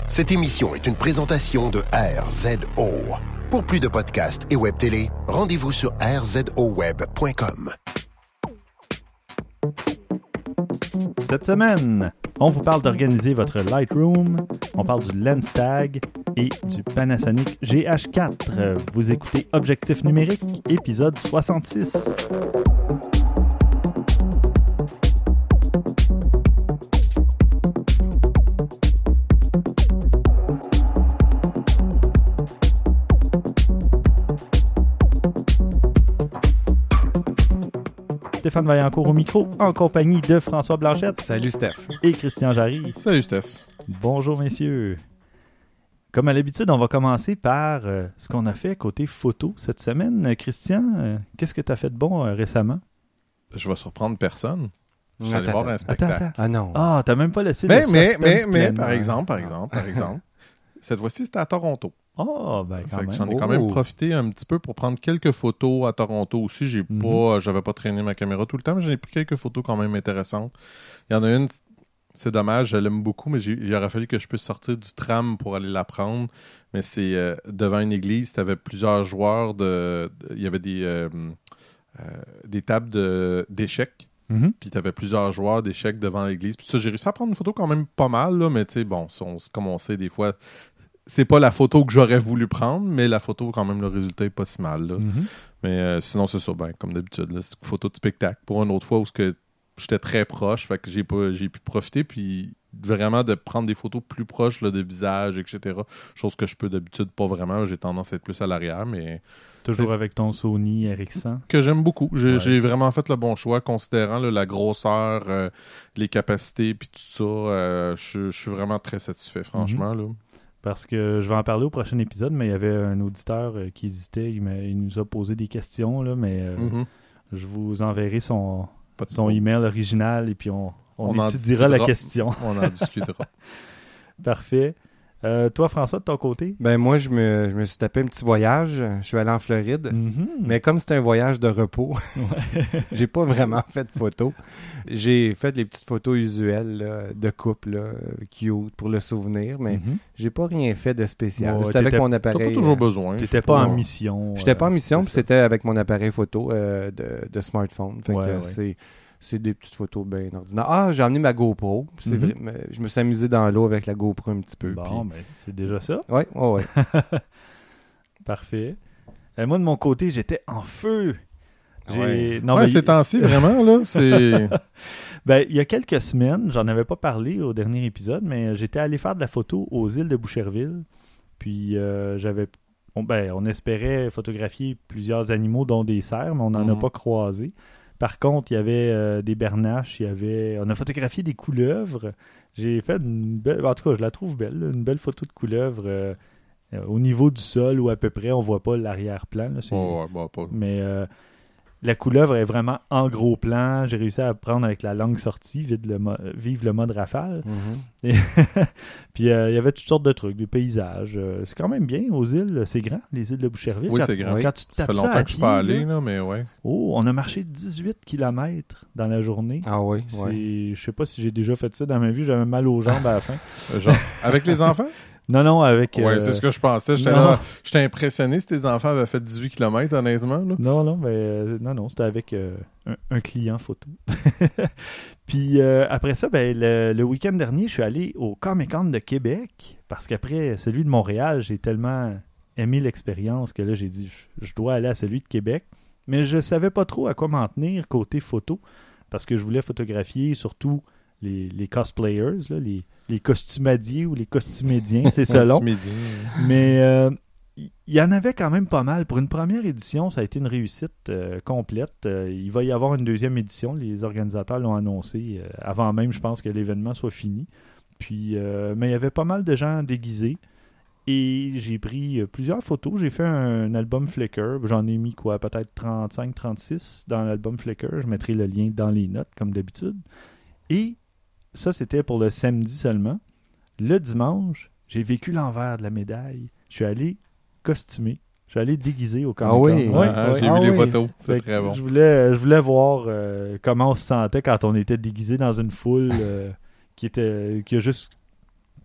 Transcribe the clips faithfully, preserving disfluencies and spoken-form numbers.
Cette émission est une présentation de R Z O. Pour plus de podcasts et web télé, rendez-vous sur r z o web point com. Cette semaine, on vous parle d'organiser votre Lightroom, on parle du Lenstag et du Panasonic G H quatre. Vous écoutez Objectif numérique, épisode soixante-six. Stéphane Vaillancourt au micro, en compagnie de François Blanchette. Salut Steph. Et Christian Jarry. Salut Steph. Bonjour messieurs. Comme à l'habitude, on va commencer par euh, ce qu'on a fait côté photo cette semaine. Christian, euh, qu'est-ce que tu as fait de bon euh, récemment? Je vais surprendre personne. Je suis allé Attends, voir un spectacle. Attends, attends. Ah non. Ah, t'as même pas laissé Mais, le mais, suspense mais, mais, pleinement. par exemple, par exemple, par exemple, cette fois-ci, c'était à Toronto. Oh, ben quand Fait que même. j'en ai quand Oh. même profité un petit peu pour prendre quelques photos à Toronto aussi. J'ai Mhm. pas, j'avais pas traîné ma caméra tout le temps, mais j'ai pris quelques photos quand même intéressantes. Il y en a une, c'est dommage, je l'aime beaucoup, mais j'ai, il aurait fallu que je puisse sortir du tram pour aller la prendre. Mais c'est euh, devant une église, tu avais plusieurs joueurs de, de- il y avait des, euh, euh, des tables de, d'échecs. Mhm. Puis tu avais plusieurs joueurs d'échecs devant l'église. Puis ça, j'ai réussi à prendre une photo quand même pas mal, là, mais tu sais, bon, on- comme on sait, des fois, c'est pas la photo que j'aurais voulu prendre, mais la photo, quand même, le résultat est pas si mal. Là. Mhm. Mais euh, sinon, c'est ça, ben, comme d'habitude, là, c'est une photo de spectacle. Pour une autre fois où ce que j'étais très proche, fait que j'ai, pas, j'ai pu profiter, puis vraiment de prendre des photos plus proches là, de visage, et cetera. Chose que je peux d'habitude pas vraiment. J'ai tendance à être plus à l'arrière, mais Toujours avec ton Sony R X cent. que j'aime beaucoup. J'ai, Ouais. j'ai vraiment fait le bon choix, considérant là, la grosseur, euh, les capacités, puis tout ça. euh, je, je suis vraiment très satisfait, franchement. là. Parce que je vais en parler au prochain épisode, mais il y avait un auditeur euh, qui hésitait. Il, m'a- il nous a posé des questions, là, mais euh, Mhm. je vous enverrai son, Pas de son trouble. email original et puis on, on, On en étudiera la discutera. question. On en discutera. Parfait. Euh, toi, François, de ton côté? Ben moi, je me, je me suis tapé un petit voyage. Je suis allé en Floride. Mhm. Mais comme c'était un voyage de repos, j'ai pas vraiment fait de photos. J'ai fait les petites photos usuelles là, de couple, là, cute, pour le souvenir, mais Mhm. j'ai pas rien fait de spécial. Ouais, C'était avec t'étais- mon T'as appareil. pas toujours euh, besoin. T'étais c'est pas en pas- mission. J'étais pas en euh, mission, puis c'est ça. c'était avec mon appareil photo euh, de, de smartphone. Fait Ouais, que ouais. c'est c'est des petites photos bien ordinaires. Ah, j'ai emmené ma GoPro. C'est Mhm. vrai, mais je me suis amusé dans l'eau avec la GoPro un petit peu. Bon, ben, c'est déjà ça. puis... Ouais, ouais, ouais. Parfait. Euh, moi, de mon côté, j'étais en feu. J'ai... Ouais. Non, ouais, mais ces temps-ci, vraiment, là, c'est... ben, il y a quelques semaines, j'en avais pas parlé au dernier épisode, mais j'étais allé faire de la photo aux îles de Boucherville. Puis euh, j'avais... Bon, ben, on espérait photographier plusieurs animaux, dont des cerfs, mais on n'en a Mhm. pas croisé. Par contre, il y avait euh, des bernaches, il y avait... On a photographié des couleuvres. J'ai fait une belle... En tout cas, je la trouve belle, là, une belle photo de couleuvre euh, euh, au niveau du sol, ou à peu près, on voit pas l'arrière-plan. Là, c'est... Ouais, ouais, bah, pas... Mais euh, la couleuvre est vraiment en gros plan. J'ai réussi à prendre avec la langue sortie, vide le mo- vive le mode rafale. Mhm. Puis euh, il y avait toutes sortes de trucs, des paysages. Euh, c'est quand même bien aux îles. C'est grand, les îles de Boucherville. Oui, Quand- c'est grand. Quand tu te Ça tapes fait ça longtemps à que je suis pied, pas allé, là, là, mais ouais. oh, on a marché dix-huit kilomètres dans la journée. Ah oui, C'est- ouais. Je sais pas si j'ai déjà fait ça dans ma vie. J'avais mal aux jambes à la fin. Euh, Genre, avec les enfants? Non, non, avec... Ouais, euh, c'est ce que je pensais. J'étais non. là, j'étais impressionné si tes enfants avaient fait dix-huit kilomètres, honnêtement. Là. Non, non, mais euh, non, non, c'était avec euh, un, un client photo. Puis euh, après ça, ben, le, le week-end dernier, je suis allé au Comic-Con de Québec parce qu'après celui de Montréal, j'ai tellement aimé l'expérience que là, j'ai dit, je, je dois aller à celui de Québec. Mais je savais pas trop à quoi m'en tenir côté photo parce que je voulais photographier surtout les, les cosplayers, là, les, les costumadiers ou les costumédiens, c'est selon. Ce midi. Mais euh, il y en avait quand même pas mal. Pour une première édition, ça a été une réussite euh, complète. Euh, il va y avoir une deuxième édition. Les organisateurs l'ont annoncé euh, avant même, je pense, que l'événement soit fini. Puis, euh, mais il y avait pas mal de gens déguisés. Et j'ai pris euh, plusieurs photos. J'ai fait un, album Flickr. J'en ai mis quoi, peut-être trente-cinq trente-six dans l'album Flickr. Je mettrai le lien dans les notes, comme d'habitude. Et ça, c'était pour le samedi seulement. Le dimanche, j'ai vécu l'envers de la médaille. Je suis allé costumé. Je suis allé déguisé au Comic-Con. Ah oui? Ouais, Ah, ouais. j'ai Ah vu les oui. photos. C'est Fait que très bon. Je voulais, je voulais voir euh, comment on se sentait quand on était déguisé dans une foule euh, qui était qui a juste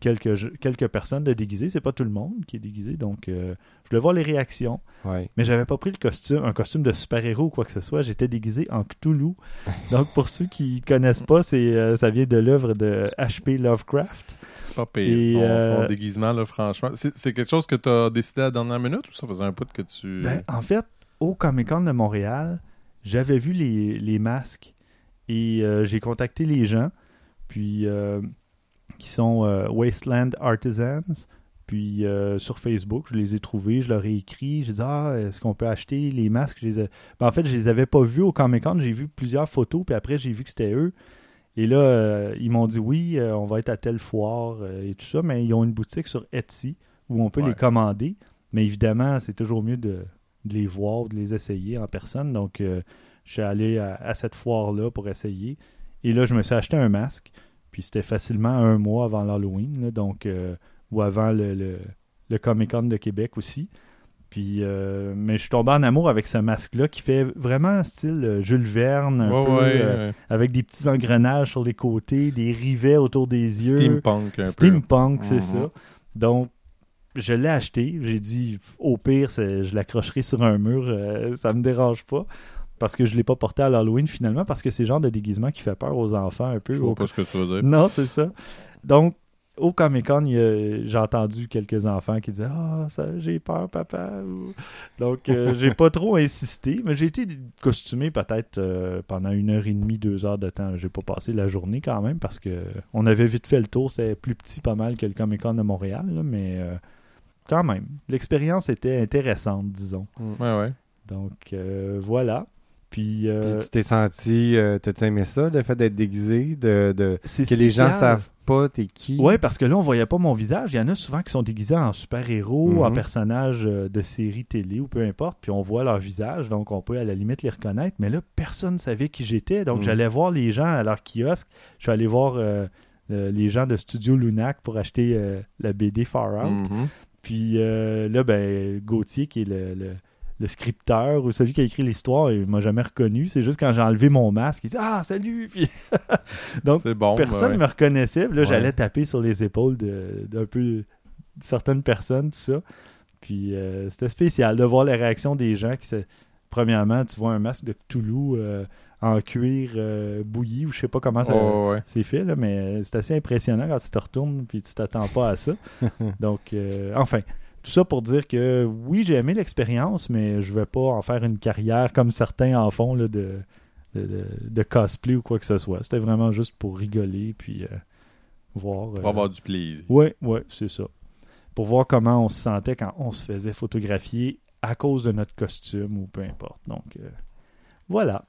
quelques, quelques personnes de déguisées. C'est pas tout le monde qui est déguisé, donc euh, je voulais voir les réactions. Ouais. Mais j'avais pas pris le costume, un costume de super-héros ou quoi que ce soit. J'étais déguisé en Cthulhu. Donc, pour ceux qui connaissent pas, c'est, euh, ça vient de l'œuvre de H P Lovecraft. Pas pire. Et, ton, euh, ton déguisement, là, franchement. C'est, c'est quelque chose que tu as décidé à la dernière minute ou ça faisait un bout que tu... Ben, en fait, au Comic-Con de Montréal, j'avais vu les, les masques et euh, j'ai contacté les gens, puis euh, qui sont euh, Wasteland Artisans. Puis euh, sur Facebook, je les ai trouvés, je leur ai écrit, j'ai dit « Ah, est-ce qu'on peut acheter les masques? » Je les ai... ben, en fait, je les avais pas vus au Comic-Con, j'ai vu plusieurs photos, puis après, j'ai vu que c'était eux. Et là, euh, ils m'ont dit « Oui, euh, on va être à telle foire euh, et tout ça », mais ils ont une boutique sur Etsy où on peut Ouais. les commander. Mais évidemment, c'est toujours mieux de, de les voir, de les essayer en personne. Donc, euh, je suis allé à, à cette foire-là pour essayer. Et là, je me suis acheté un masque, puis c'était facilement un mois avant l'Halloween, là, donc... Euh, ou avant le, le, le Comic-Con de Québec aussi. Puis, euh, mais je suis tombé en amour avec ce masque-là qui fait vraiment style euh, Jules Verne, un Ouais, peu, ouais, euh, ouais. avec des petits engrenages sur les côtés, des rivets autour des yeux. Steampunk un peu. Steampunk, c'est Mhm. ça. Donc, je l'ai acheté. J'ai dit, au pire, c'est, je l'accrocherai sur un mur. Euh, ça me dérange pas. Parce que je ne l'ai pas porté à l'Halloween finalement, parce que c'est le genre de déguisement qui fait peur aux enfants un peu. Je Au- vois pas ce que tu veux dire. non, c'est ça. Donc, au Comic-Con, il y a- j'ai entendu quelques enfants qui disaient « Ah, ça, j'ai peur, papa. » Ou- Donc, euh, j'ai pas trop insisté, mais j'ai été costumé peut-être euh, pendant une heure et demie, deux heures de temps. J'ai pas passé la journée quand même, parce que on avait vite fait le tour. C'était plus petit pas mal que le Comic-Con de Montréal, là, mais euh, quand même, l'expérience était intéressante, disons. Ouais, ouais. Donc, euh, voilà. Puis, euh, Puis tu t'es senti, euh, t'as-tu aimé ça, le fait d'être déguisé, de, de c'est que les gens spécial. savent pas t'es qui? Oui, parce que là, on voyait pas mon visage. Il y en a souvent qui sont déguisés en super-héros, Mhm. en personnages euh, de séries télé ou peu importe, puis on voit leur visage, donc on peut à la limite les reconnaître. Mais là, personne ne savait qui j'étais. Donc, Mhm. j'allais voir les gens à leur kiosque. Je suis allé voir euh, euh, les gens de Studio Lunac pour acheter euh, la B D Far Out. Mhm. Puis euh, là, ben, Gauthier, qui est le, le, le scripteur ou celui qui a écrit l'histoire, il m'a jamais reconnu. C'est juste quand j'ai enlevé mon masque, il dit « Ah, salut! » Puis donc, C'est bon. personne ouais. me reconnaissait. Puis là, Ouais. j'allais taper sur les épaules de, d'un peu de certaines personnes, tout ça. Puis euh, c'était spécial de voir la réaction des gens qui se... Premièrement, tu vois un masque de Cthulhu euh, en cuir euh, bouilli, ou je sais pas comment ça Ouais, ouais. c'est fait, là, mais c'est assez impressionnant quand tu te retournes puis tu t'attends pas à ça. Donc, euh, enfin, tout ça pour dire que oui, j'ai aimé l'expérience, mais je vais pas en faire une carrière comme certains en font là, de, de, de, de cosplay ou quoi que ce soit. C'était vraiment juste pour rigoler puis euh, voir. Pour euh, avoir du plaisir. Oui, oui, c'est ça. Pour voir comment on se sentait quand on se faisait photographier à cause de notre costume ou peu importe. Donc, euh, voilà.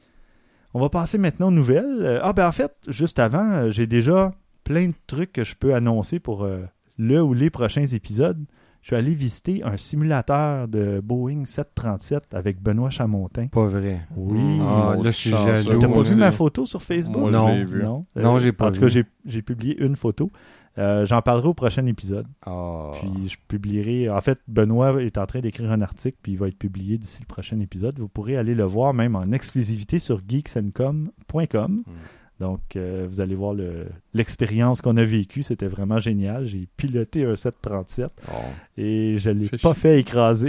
On va passer maintenant aux nouvelles. Euh, ah, ben en fait, juste avant, euh, j'ai déjà plein de trucs que je peux annoncer pour euh, le ou les prochains épisodes. Je suis allé visiter un simulateur de Boeing sept trente-sept avec Benoît Chamontin. Pas vrai. Oui. Ah, Mon là, je suis chance, jaloux. là. T'as moi pas vu aussi. ma photo sur Facebook? Moi, Non. je l'ai vu. Non, Non, j'ai pas En tout cas, vu. j'ai, j'ai publié une photo. Euh, j'en parlerai au prochain épisode. Ah. Puis je publierai. En fait, Benoît est en train d'écrire un article, puis il va être publié d'ici le prochain épisode. Vous pourrez aller le voir même en exclusivité sur geeks and com point com. Mm. Donc, euh, vous allez voir le, l'expérience qu'on a vécue. C'était vraiment génial. J'ai piloté un sept trente-sept Oh. et je ne l'ai Fait pas chier. fait écraser.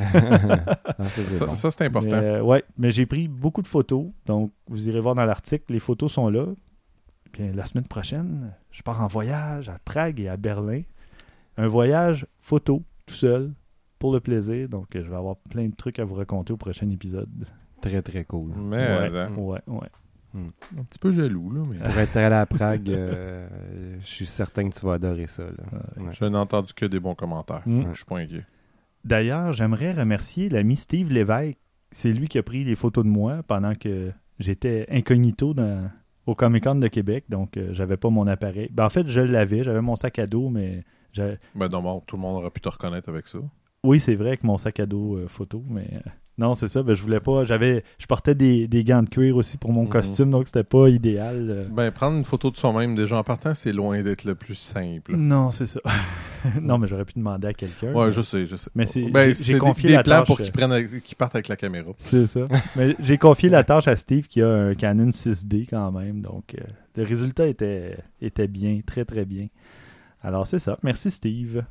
Ah, ça, c'est Ça, bon. ça, c'est important. Mais, euh, ouais, mais j'ai pris beaucoup de photos. Donc, vous irez voir dans l'article. Les photos sont là. Puis la semaine prochaine, je pars en voyage à Prague et à Berlin. Un voyage photo, tout seul, pour le plaisir. Donc, euh, je vais avoir plein de trucs à vous raconter au prochain épisode. Très, très cool. Mais, ouais, hein, ouais, ouais. un petit peu jaloux, là. Mais... Pour être allé à Prague, euh, je suis certain que tu vas adorer ça. Là. Ouais. Je n'ai entendu que des bons commentaires. Mm. Je suis pas inquiet. D'ailleurs, j'aimerais remercier l'ami Steve Lévesque. C'est lui qui a pris les photos de moi pendant que j'étais incognito dans, au Comic-Con de Québec. Donc, euh, j'avais pas mon appareil. Ben, en fait, je l'avais. J'avais mon sac à dos, mais... j'avais- Ben non, bon, tout le monde aura pu te reconnaître avec ça. Oui, c'est vrai, avec mon sac à dos euh, photo, mais... euh, non, c'est ça. Ben, je voulais pas... J'avais... Je portais des, des gants de cuir aussi pour mon Mhm. costume, donc c'était pas idéal. euh. Ben, prendre une photo de soi-même déjà en partant, c'est loin d'être le plus simple. Non, c'est ça. non, mais j'aurais pu demander à quelqu'un. Ouais, mais- je sais, je sais. Mais c'est- Ben, j'ai- c'est j'ai des- confié des, la plans tâche, pour euh, qu'ils prennent, avec- qu'ils partent avec la caméra. C'est ça. Mais j'ai confié la tâche à Steve qui a un Canon six D quand même. Donc, euh, le résultat était, était bien, très, très bien. Alors, c'est ça. Merci, Steve.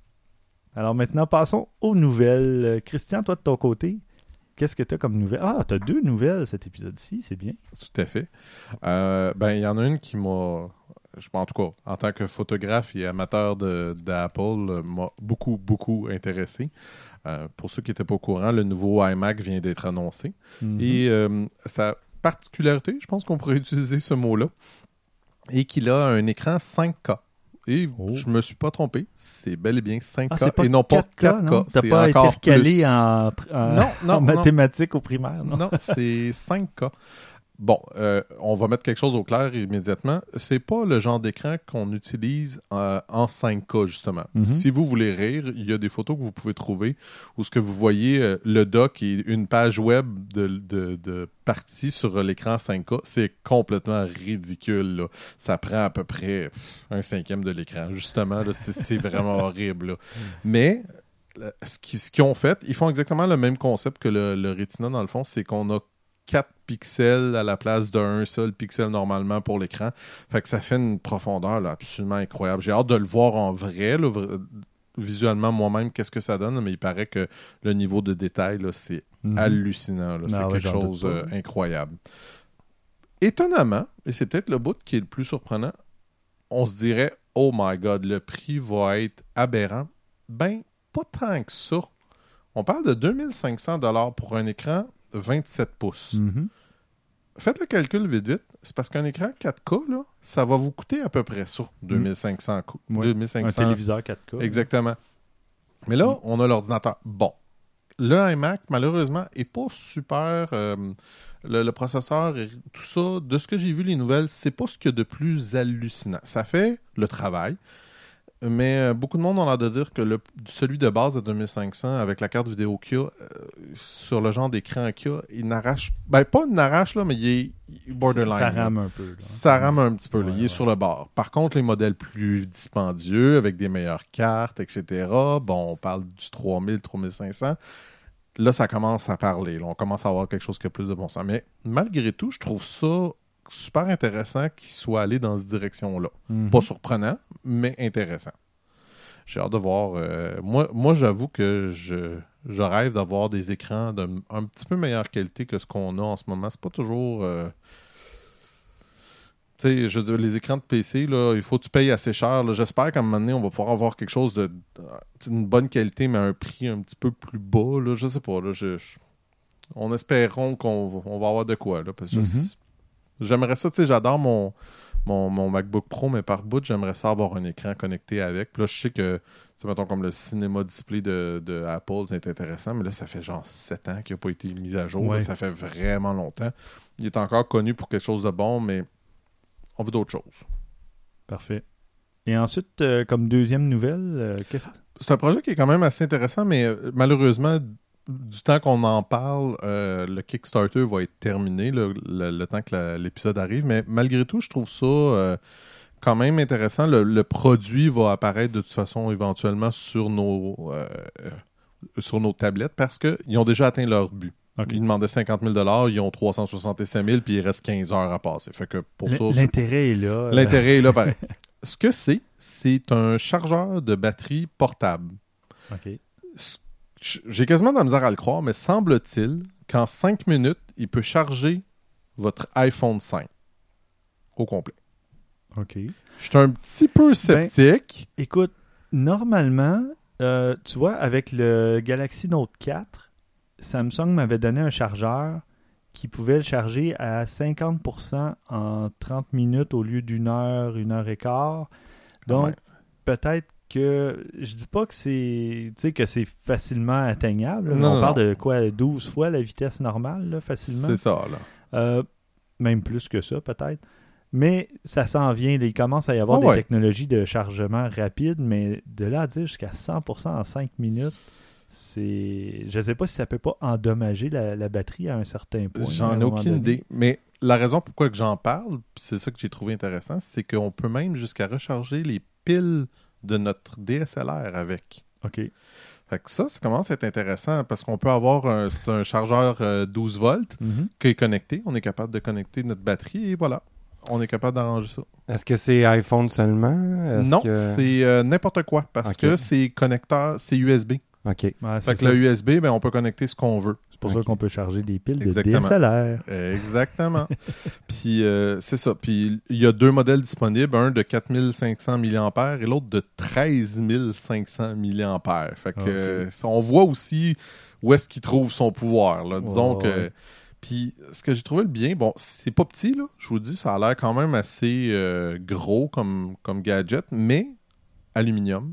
Alors, maintenant, passons aux nouvelles. Euh, Christian, toi, de ton côté, qu'est-ce que tu as comme nouvelles? Ah, tu as deux nouvelles cet épisode-ci, c'est bien. Tout à fait. Euh, ben, il y en a une qui m'a... Je, en tout cas, en tant que photographe et amateur de, d'Apple, euh, m'a beaucoup, beaucoup intéressé. Euh, pour ceux qui n'étaient pas au courant, le nouveau iMac vient d'être annoncé. Mm-hmm. Et euh, sa particularité, je pense qu'on pourrait utiliser ce mot-là, est qu'il a un écran cinq K. Et Oh. je me suis pas trompé, c'est bel et bien cinq K Ah, c'est pas et non pas quatre K, quatre K. non? T'as c'est pas été encore recalé plus. en, en, Non, non, en non. mathématiques au primaire, non? Non, c'est cinq K. Bon, euh, on va mettre quelque chose au clair immédiatement. C'est pas le genre d'écran qu'on utilise euh, en cinq K, justement. Mm-hmm. Si vous voulez rire, il y a des photos que vous pouvez trouver où ce que vous voyez, euh, le doc et une page web de, de, de partie sur l'écran cinq K, c'est complètement ridicule, là. Ça prend à peu près pff, un cinquième de l'écran. Justement, là, c'est, c'est vraiment horrible, là. Mais... Ce qu'ils, ce qu'ils ont fait, ils font exactement le même concept que le, le Retina, dans le fond, c'est qu'on a quatre pixels à la place d'un seul pixel normalement pour l'écran. Fait que ça fait une profondeur là, absolument incroyable. J'ai hâte de le voir en vrai, là, visuellement moi-même, qu'est-ce que ça donne, mais il paraît que le niveau de détail, là, c'est mm-hmm. hallucinant. Là. C'est ah, quelque ouais, chose euh, incroyable. Étonnamment, et c'est peut-être le bout qui est le plus surprenant, on se dirait « Oh my God, le prix va être aberrant. » Ben, pas tant que ça. On parle de deux mille cinq cents dollars pour un écran vingt-sept pouces. Mm-hmm. Faites le calcul vite vite. C'est parce qu'un écran quatre K, là, ça va vous coûter à peu près ça, deux mille cinq cents. Ouais. deux mille cinq cents. Un téléviseur quatre K. Exactement. Mais là, mm. on a l'ordinateur. Bon. Le iMac, malheureusement, n'est pas super... Euh, le, le processeur, et tout ça, de ce que j'ai vu les nouvelles, c'est pas ce qu'il y a de plus hallucinant. Ça fait le travail. Mais euh, beaucoup de monde ont l'air de dire que le, celui de base à deux mille cinq cents, avec la carte vidéo qu'il y a, euh, sur le genre d'écran qu'il y a, il n'arrache... Ben, pas il n'arrache, là, mais il est borderline. Ça, ça rame là. un peu. Là. Ça rame un petit peu. Là. Ouais, il est ouais. sur le bord. Par contre, les modèles plus dispendieux, avec des meilleures cartes, et cetera, bon, on parle du trois mille, trois mille cinq cents, là, ça commence à parler. Là. On commence à avoir quelque chose qui a plus de bon sens. Mais malgré tout, je trouve ça super intéressant qu'il soit allé dans cette direction-là. Mm-hmm. Pas surprenant, mais intéressant. J'ai hâte de voir. Euh, moi, moi, j'avoue que je, je rêve d'avoir des écrans d'un un petit peu meilleure qualité que ce qu'on a en ce moment. C'est pas toujours... Euh... Tu sais, je veux dire, les écrans de P C, là, il faut que tu payes assez cher. Là. J'espère qu'à un moment donné, on va pouvoir avoir quelque chose de... une bonne qualité, mais à un prix un petit peu plus bas. Là. Je sais pas. Là, je, je... On espérons qu'on on va avoir de quoi. Là, parce que mm-hmm. je, j'aimerais ça. Tu sais, j'adore mon... Mon, mon MacBook Pro, mais par bout, j'aimerais ça avoir un écran connecté avec. Puis là, je sais que, tu sais, mettons, comme le cinéma display de, de Apple, c'est intéressant, mais là, ça fait genre sept ans qu'il n'a pas été mis à jour. Ouais. Là, ça fait vraiment longtemps. Il est encore connu pour quelque chose de bon, mais on veut d'autres choses. Parfait. Et ensuite, euh, comme deuxième nouvelle, euh, qu'est-ce que... C'est un projet qui est quand même assez intéressant, mais euh, malheureusement, du temps qu'on en parle, euh, le Kickstarter va être terminé, le, le, le temps que la, l'épisode arrive. Mais malgré tout, je trouve ça euh, quand même intéressant. Le, le produit va apparaître de toute façon éventuellement sur nos, euh, sur nos tablettes parce qu'ils ont déjà atteint leur but. Okay. Ils demandaient cinquante mille dollars, ils ont trois cent soixante-cinq mille, puis il reste quinze heures à passer. Fait que pour L- ça, l'intérêt est là. L'intérêt est là, pareil. Ce que c'est, c'est un chargeur de batterie portable. OK. J'ai quasiment de la misère à le croire, mais semble-t-il qu'en cinq minutes, il peut charger votre iPhone cinq au complet. OK. Je suis un petit peu sceptique. Ben, écoute, normalement, euh, tu vois, avec le Galaxy Note quatre, Samsung m'avait donné un chargeur qui pouvait le charger à cinquante pour cent en trente minutes au lieu d'une heure, une heure et quart. Donc, ouais. peut-être que je dis pas que c'est tu sais que c'est facilement atteignable. Non, on non, parle non. de quoi, douze fois la vitesse normale, là, facilement. C'est ça, là. Euh, même plus que ça, peut-être. Mais ça s'en vient. Là, il commence à y avoir oh, des ouais. technologies de chargement rapide, mais de là à dire jusqu'à cent pour cent en cinq minutes, c'est... Je sais pas si ça peut pas endommager la, la batterie à un certain point. J'en ai aucune idée. Mais la raison pourquoi que j'en parle, c'est ça que j'ai trouvé intéressant, c'est qu'on peut même jusqu'à recharger les piles de notre D S L R avec. OK. Fait que ça, ça commence à être intéressant parce qu'on peut avoir un, c'est un chargeur euh, douze volts mm-hmm. qui est connecté. On est capable de connecter notre batterie et voilà. on est capable d'arranger ça. Est-ce que c'est iPhone seulement? Est-ce non, que... c'est euh, n'importe quoi parce okay. que c'est connecteur, c'est U S B. OK. Ouais, fait que ça. le U S B, ben, on peut connecter ce qu'on veut. C'est pour okay. ça qu'on peut charger des piles Exactement. de D S L R. Exactement. Puis euh, c'est ça. Puis il y a deux modèles disponibles, un de quatre mille cinq cents milliampères et l'autre de treize mille cinq cents milliampères. Fait que okay. euh, on voit aussi où est-ce qu'il trouve son pouvoir. Là. Disons oh, que... Ouais. Puis ce que j'ai trouvé le bien, bon, c'est pas petit, là. Je vous dis, ça a l'air quand même assez euh, gros comme, comme gadget, mais aluminium.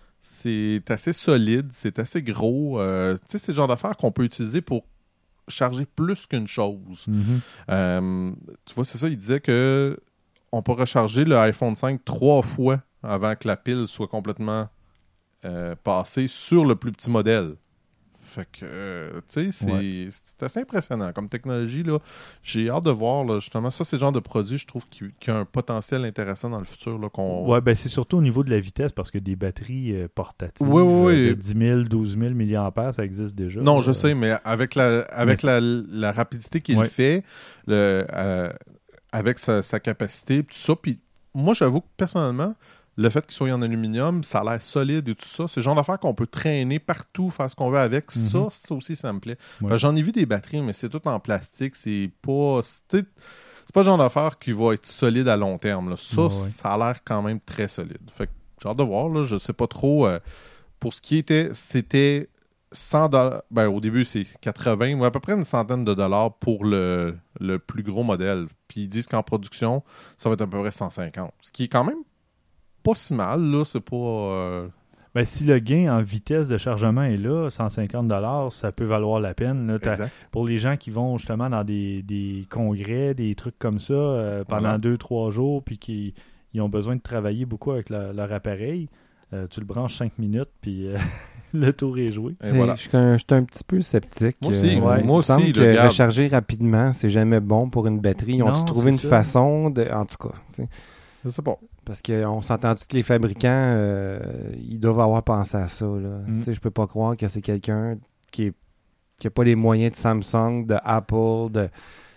C'est assez solide, c'est assez gros. Euh, tu sais, c'est le genre d'affaires qu'on peut utiliser pour charger plus qu'une chose. Mm-hmm. Euh, tu vois, c'est ça, il disait que on peut recharger le iPhone cinq trois fois avant que la pile soit complètement euh, passée sur le plus petit modèle. Fait que, euh, tu sais, c'est, ouais. c'est assez impressionnant comme technologie, là. J'ai hâte de voir, là, justement, ça, c'est le genre de produit, je trouve, qui, qui a un potentiel intéressant dans le futur, là, qu'on... Ouais, ben c'est surtout au niveau de la vitesse, parce que des batteries euh, portatives oui, oui, oui. de dix mille, douze mille milliampères, ça existe déjà. Non, là. je sais, mais avec la, avec mais la, la rapidité qu'il ouais. fait, le, euh, avec sa, sa capacité, tout ça, puis moi, j'avoue que, personnellement, le fait qu'il soit en aluminium, ça a l'air solide et tout ça. C'est le genre d'affaire qu'on peut traîner partout, faire ce qu'on veut avec. Mm-hmm. Ça, ça aussi, ça me plaît. Ouais. J'en ai vu des batteries, mais c'est tout en plastique. C'est pas... C'est, c'est pas le genre d'affaire qui va être solide à long terme. Là. Ça, ouais. ça a l'air quand même très solide. Fait que j'ai hâte de voir. Là, je sais pas trop. Euh, pour ce qui était... C'était cent dollars. Ben, au début, c'est quatre-vingts, ou à peu près une centaine de dollars pour le, le plus gros modèle. Puis ils disent qu'en production, ça va être à peu près cent cinquante. Ce qui est quand même pas si mal, là, c'est pas... Euh... Ben, si le gain en vitesse de chargement est là, cent cinquante dollars, ça peut valoir la peine. Là, pour les gens qui vont justement dans des, des congrès, des trucs comme ça, euh, pendant voilà. deux, trois jours, puis qui ils ont besoin de travailler beaucoup avec la, leur appareil, euh, tu le branches cinq minutes, puis euh, le tour est joué. Et voilà. Je suis un, un petit peu sceptique. Moi aussi. Euh, ouais. Moi aussi. Il me semble que recharger rapidement, c'est jamais bon pour une batterie. Ils ont trouvé une ça. façon de... En tout cas, c'est... Je sais pas. Parce qu'on s'entend que les fabricants, euh, ils doivent avoir pensé à ça. Mm. Je peux pas croire que c'est quelqu'un qui n'a pas les moyens de Samsung, de Apple. De,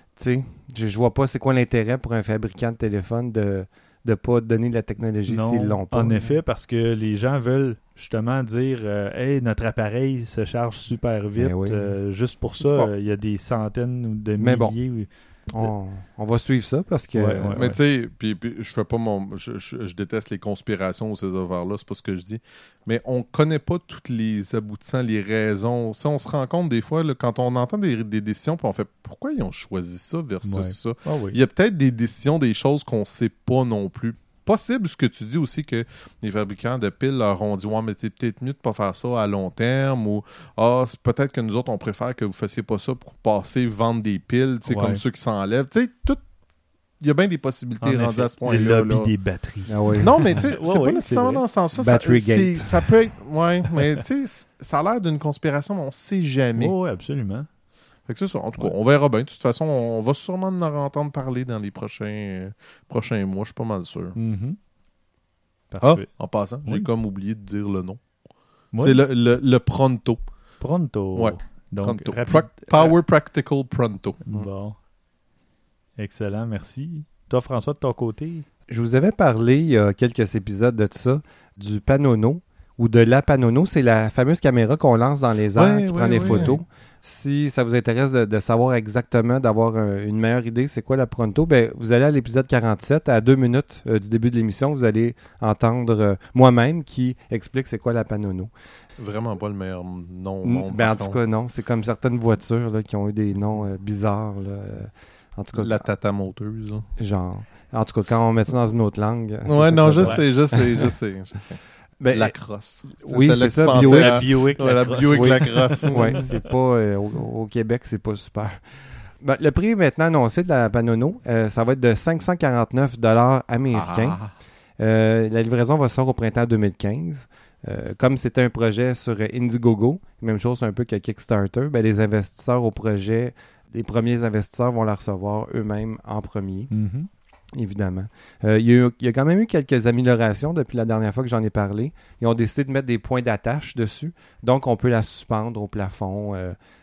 je, je vois pas c'est quoi l'intérêt pour un fabricant de téléphone de ne pas donner de la technologie non, s'ils l'ont pas. En effet, parce que les gens veulent justement dire euh, « Hey, notre appareil se charge super vite. Ben » oui. euh, Juste pour ça, il y a des centaines de milliers... Bon. On, on va suivre ça parce que... Ouais, ouais, mais ouais. tu sais, puis, puis je fais pas mon... Je, je, je déteste les conspirations ou ces affaires-là, c'est pas ce que je dis. Mais on connaît pas toutes les aboutissants, les raisons. Ça, on se rend compte des fois, là, quand on entend des, des décisions, puis on fait « Pourquoi ils ont choisi ça versus ouais. ça? Ah, oui. » Il y a peut-être des décisions, des choses qu'on sait pas non plus. Possible ce que tu dis aussi que les fabricants de piles leur ont dit « Ouais, mais c'est peut-être mieux de pas faire ça à long terme » ou « Ah, peut-être que nous autres, on préfère que vous fassiez pas ça pour passer, vendre des piles, tu sais, ouais. comme ceux qui s'enlèvent. » Tu sais, tout... Il y a bien des possibilités rendues à ce point-là. Le lobby là. des batteries. Ah oui. Non, mais tu sais, ouais, c'est ouais, pas nécessairement dans ce sens-là. Battery ça, gate. Ça peut être... Ouais, mais tu sais, ça a l'air d'une conspiration, mais on sait jamais. Oui, absolument. Fait que c'est ça. En tout cas, ouais. on verra bien. De toute façon, on va sûrement en entendre parler dans les prochains, euh, prochains mois, je suis pas mal sûr. Mm-hmm. Ah, en passant, oui. j'ai comme oublié de dire le nom. Oui. C'est le, le, le Pronto. Pronto. Ouais. Donc, Pronto. rapide... Pra- Power Practical Pronto. Bon. Excellent, merci. Toi, François, de ton côté? Je vous avais parlé il y a quelques épisodes de ça, du Panono, ou de la Panono. C'est la fameuse caméra qu'on lance dans les airs ouais, qui ouais, prend des ouais, photos. Ouais. Si ça vous intéresse de, de savoir exactement, d'avoir un, une meilleure idée, c'est quoi la Pronto, ben, vous allez à l'épisode quarante-sept, à deux minutes euh, du début de l'émission, vous allez entendre euh, moi-même qui explique c'est quoi la Panono. Vraiment pas le meilleur nom au monde. Ben, en tout cas, non. C'est comme certaines voitures là, qui ont eu des noms euh, bizarres. Là. En tout cas, la Tata moteuse. Hein. Genre. En tout cas, quand on met ça dans une autre langue. Ouais, non, je sais, je sais, je sais, je sais. Ben, la crosse. Oui, c'est, c'est ça. Buick, la Buick, ouais, la Buick, oui. la crosse. Oui, c'est pas... Euh, au, au Québec, c'est pas super. Ben, le prix maintenant annoncé de la Panono, euh, ça va être de cinq cent quarante-neuf dollars américains. Ah. Euh, la livraison va sortir au printemps deux mille quinze. Euh, comme c'était un projet sur Indiegogo, même chose un peu que Kickstarter, ben, les investisseurs au projet, les premiers investisseurs vont la recevoir eux-mêmes en premier. Mm-hmm. Évidemment. Euh, il, y a eu, il y a quand même eu quelques améliorations depuis la dernière fois que j'en ai parlé. Ils ont décidé de mettre des points d'attache dessus. Donc, on peut la suspendre au plafond. Euh,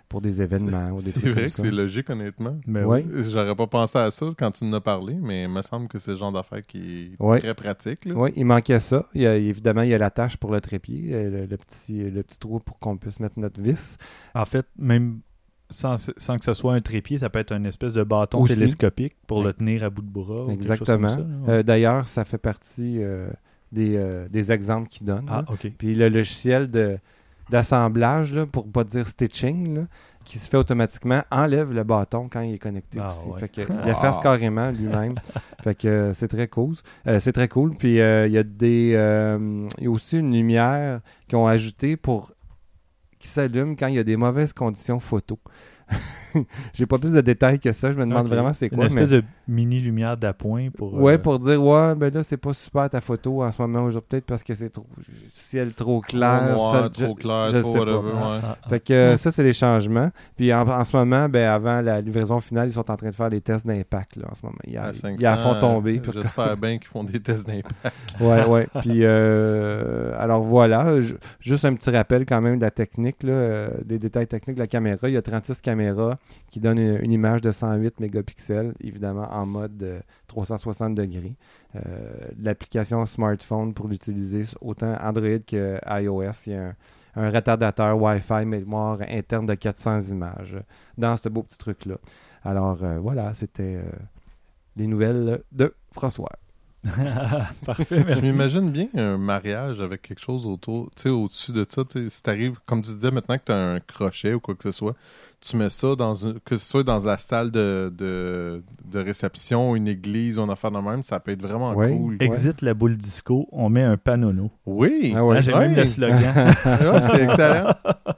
pour des événements ou des C'est trucs vrai comme que ça. c'est logique, honnêtement. Ben Ouais. oui. J'aurais pas pensé à ça quand tu en as parlé, mais il me semble que c'est le genre d'affaire qui est Ouais. très pratique. Là. Oui, il manquait ça. Il y a, évidemment, il y a l'attache pour le trépied, euh, le, le petit, le petit trou pour qu'on puisse mettre notre vis. En fait, même sans, sans que ce soit un trépied, ça peut être une espèce de bâton Aussi. télescopique pour Ouais. le tenir à bout de bras. ou quelque chose Exactement. comme ça, là. Ouais. Euh, D'ailleurs, ça fait partie euh, des, euh, des exemples qu'il donne. Ah, là. OK. Puis le logiciel de d'assemblage, là, pour pas dire stitching, là, qui se fait automatiquement, enlève le bâton quand il est connecté Ah, aussi. ouais. Fait que, il efface Ah. carrément lui-même. Fait que euh, c'est très cool. Euh, c'est très cool. Puis euh, il y a des euh, il y a aussi une lumière qu'ils ont ajoutée pour qui s'allume quand il y a des mauvaises conditions photo. J'ai pas plus de détails que ça. Je me demande Ok. vraiment c'est Une quoi. espèce mais... de mini lumière d'appoint pour. Ouais, euh, pour dire, ouais, ben là, c'est pas super ta photo en ce moment, aujourd'hui, peut-être parce que c'est trop ciel trop clair. Trop noir, ça, trop je- clair, je trop sais pas. whatever, ouais. Ah, ah. Fait que euh, ça, c'est les changements. Puis en, en ce moment, ben, avant la livraison finale, ils sont en train de faire des tests d'impact là, en ce moment. Il y a, À il y a à fond tombé. euh, J'espère bien qu'ils font des tests d'impact. Ouais, ouais. Puis euh, alors voilà, J- juste un petit rappel quand même de la technique, là, euh, des détails techniques de la caméra. Il y a trente-six caméras qui donnent une, une image de cent huit mégapixels, évidemment en mode euh, trois cent soixante degrés. Euh, L'application smartphone pour l'utiliser, autant Android que iOS, il y a un, un retardateur Wi-Fi mémoire interne de quatre cents images dans ce beau petit truc-là. Alors euh, voilà, c'était euh, les nouvelles de François. Parfait, merci. Je m'imagine bien un mariage avec quelque chose autour, tu sais, au-dessus de ça. tu sais, Si t'arrives, comme tu disais, maintenant que tu as un crochet ou quoi que ce soit, tu mets ça dans une, que ce soit dans la salle de, de, de réception, une église ou une affaire de même, ça peut être vraiment Oui. cool. Exit la boule disco, on met un panono. Oui! Ah ouais. Hein, j'ai Ouais. même le slogan. Ouais, c'est excellent.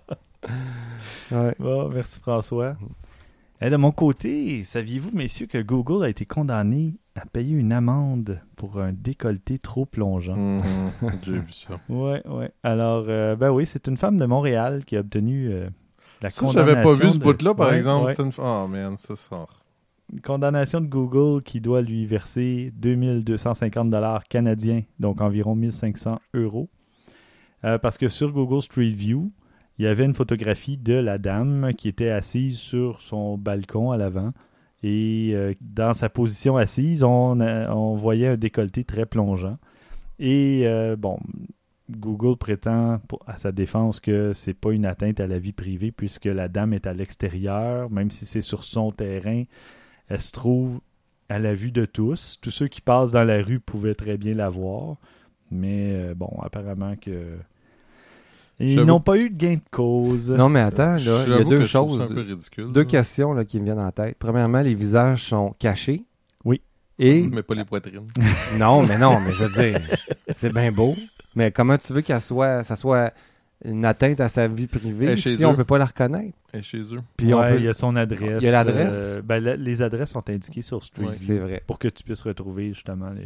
Ouais. Bon, merci François. Et de mon côté, saviez-vous, messieurs, que Google a été condamné à payer une amende pour un décolleté trop plongeant? Mhm. J'ai vu ça. Ouais, ouais. Alors, euh, ben oui, c'est une femme de Montréal qui a obtenu euh, la Ça, condamnation. j'avais pas vu ce de- bout-là, par Ouais, exemple. ouais. C'était une... Oh, man, ça sort. Une condamnation de Google qui doit lui verser deux mille deux cent cinquante dollars canadiens, donc environ mille cinq cents euros. Euh, parce que sur Google Street View, il y avait une photographie de la dame qui était assise sur son balcon à l'avant. Et euh, dans sa position assise, on, a- on voyait un décolleté très plongeant. Et euh, bon, Google prétend pour- à sa défense que c'est pas une atteinte à la vie privée puisque la dame est à l'extérieur, même si c'est sur son terrain, elle se trouve à la vue de tous. Tous ceux qui passent dans la rue pouvaient très bien la voir. Mais euh, bon, apparemment que ils J'avoue- n'ont pas eu de gain de cause. Non, mais attends, là, il y a J'avoue deux que je trouve ça choses. un peu ridicule. Deux là. questions là, qui me viennent en tête. Premièrement, les visages sont cachés. Oui. Et Mais pas les poitrines. non, mais non, mais je veux dire, c'est bien beau. Mais comment tu veux qu'elle soit, ça soit une atteinte à sa vie privée Elle est chez si on eux. peut pas la reconnaître? Et chez eux. Puis on Ouais, peut- il y a son adresse. Il y a l'adresse? euh, ben, la- les adresses sont indiquées sur Street Ouais, View c'est vrai. pour que tu puisses retrouver justement les.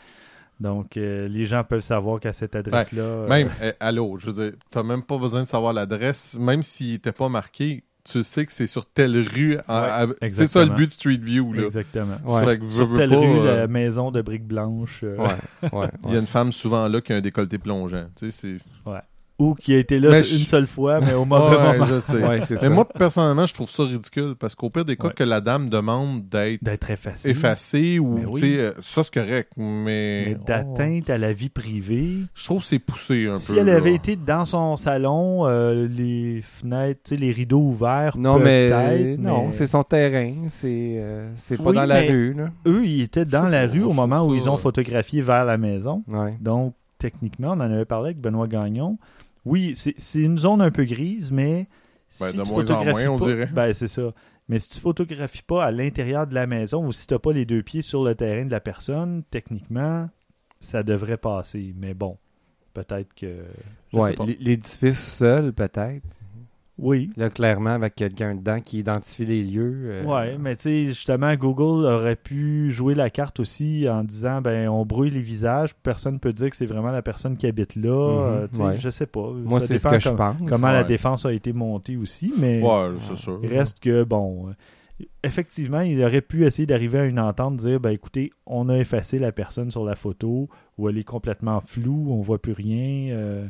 Donc, euh, les gens peuvent savoir qu'à cette adresse-là. euh, Même, eh, allô, je veux dire, t'as même pas besoin de savoir l'adresse. Même s'il n'était pas marqué, tu sais que c'est sur telle rue. en- à- c'est ça exactement. le but de Street View, là. Exactement. Ouais. Fait que veux, Sur veux telle pas, rue, euh, la maison de briques blanches. euh, Ouais, ouais, Il y a une femme souvent là qui a un décolleté plongeant. Tu sais, c'est... Ou qui a été là Mais une je- seule fois, mais au mauvais Ouais, moment. je sais. ouais, c'est Mais ça. moi, personnellement, je trouve ça ridicule parce qu'au pire des cas, Ouais. que la dame demande d'être D'être effacé. effacée ou, Mais oui. tu sais, euh, ça c'est correct, mais... Mais d'atteinte à la vie privée. Oh, je trouve que c'est poussé un Si peu. elle avait là. été dans son salon, euh, les fenêtres, tu sais, les rideaux ouverts, Non, mais peut-être, non, mais c'est son terrain. C'est euh, c'est pas Oui, dans la mais- rue. Là. eux, ils étaient dans Je la trouve- rue au je moment trouve où ça- ils ont photographié vers la maison. Ouais. Donc, techniquement, on en avait parlé avec Benoît Gagnon. Oui, c'est c'est une zone un peu grise, mais Ben, si de tu moins en photographies moins, on pas, dirait. ben c'est ça. Mais si tu photographies pas à l'intérieur de la maison ou si tu n'as pas les deux pieds sur le terrain de la personne, techniquement, ça devrait passer. Mais bon, peut-être que... je Ouais, sais pas. l- l'édifice seul, peut-être. Oui. Là, clairement, avec quelqu'un dedans qui identifie les lieux. euh, Ouais, mais tu sais, justement, Google aurait pu jouer la carte aussi en disant, ben, on brouille les visages, personne peut dire que c'est vraiment la personne qui habite là. Mhm, euh, tu sais, ouais. je sais pas. Moi, Ça c'est ce dépend que je com- pense. Comment la Ouais. défense a été montée aussi, mais Ouais, c'est sûr. il reste que, bon, euh, effectivement, ils auraient pu essayer d'arriver à une entente, dire, ben, écoutez, on a effacé la personne sur la photo, ou elle est complètement floue, on voit plus rien. euh,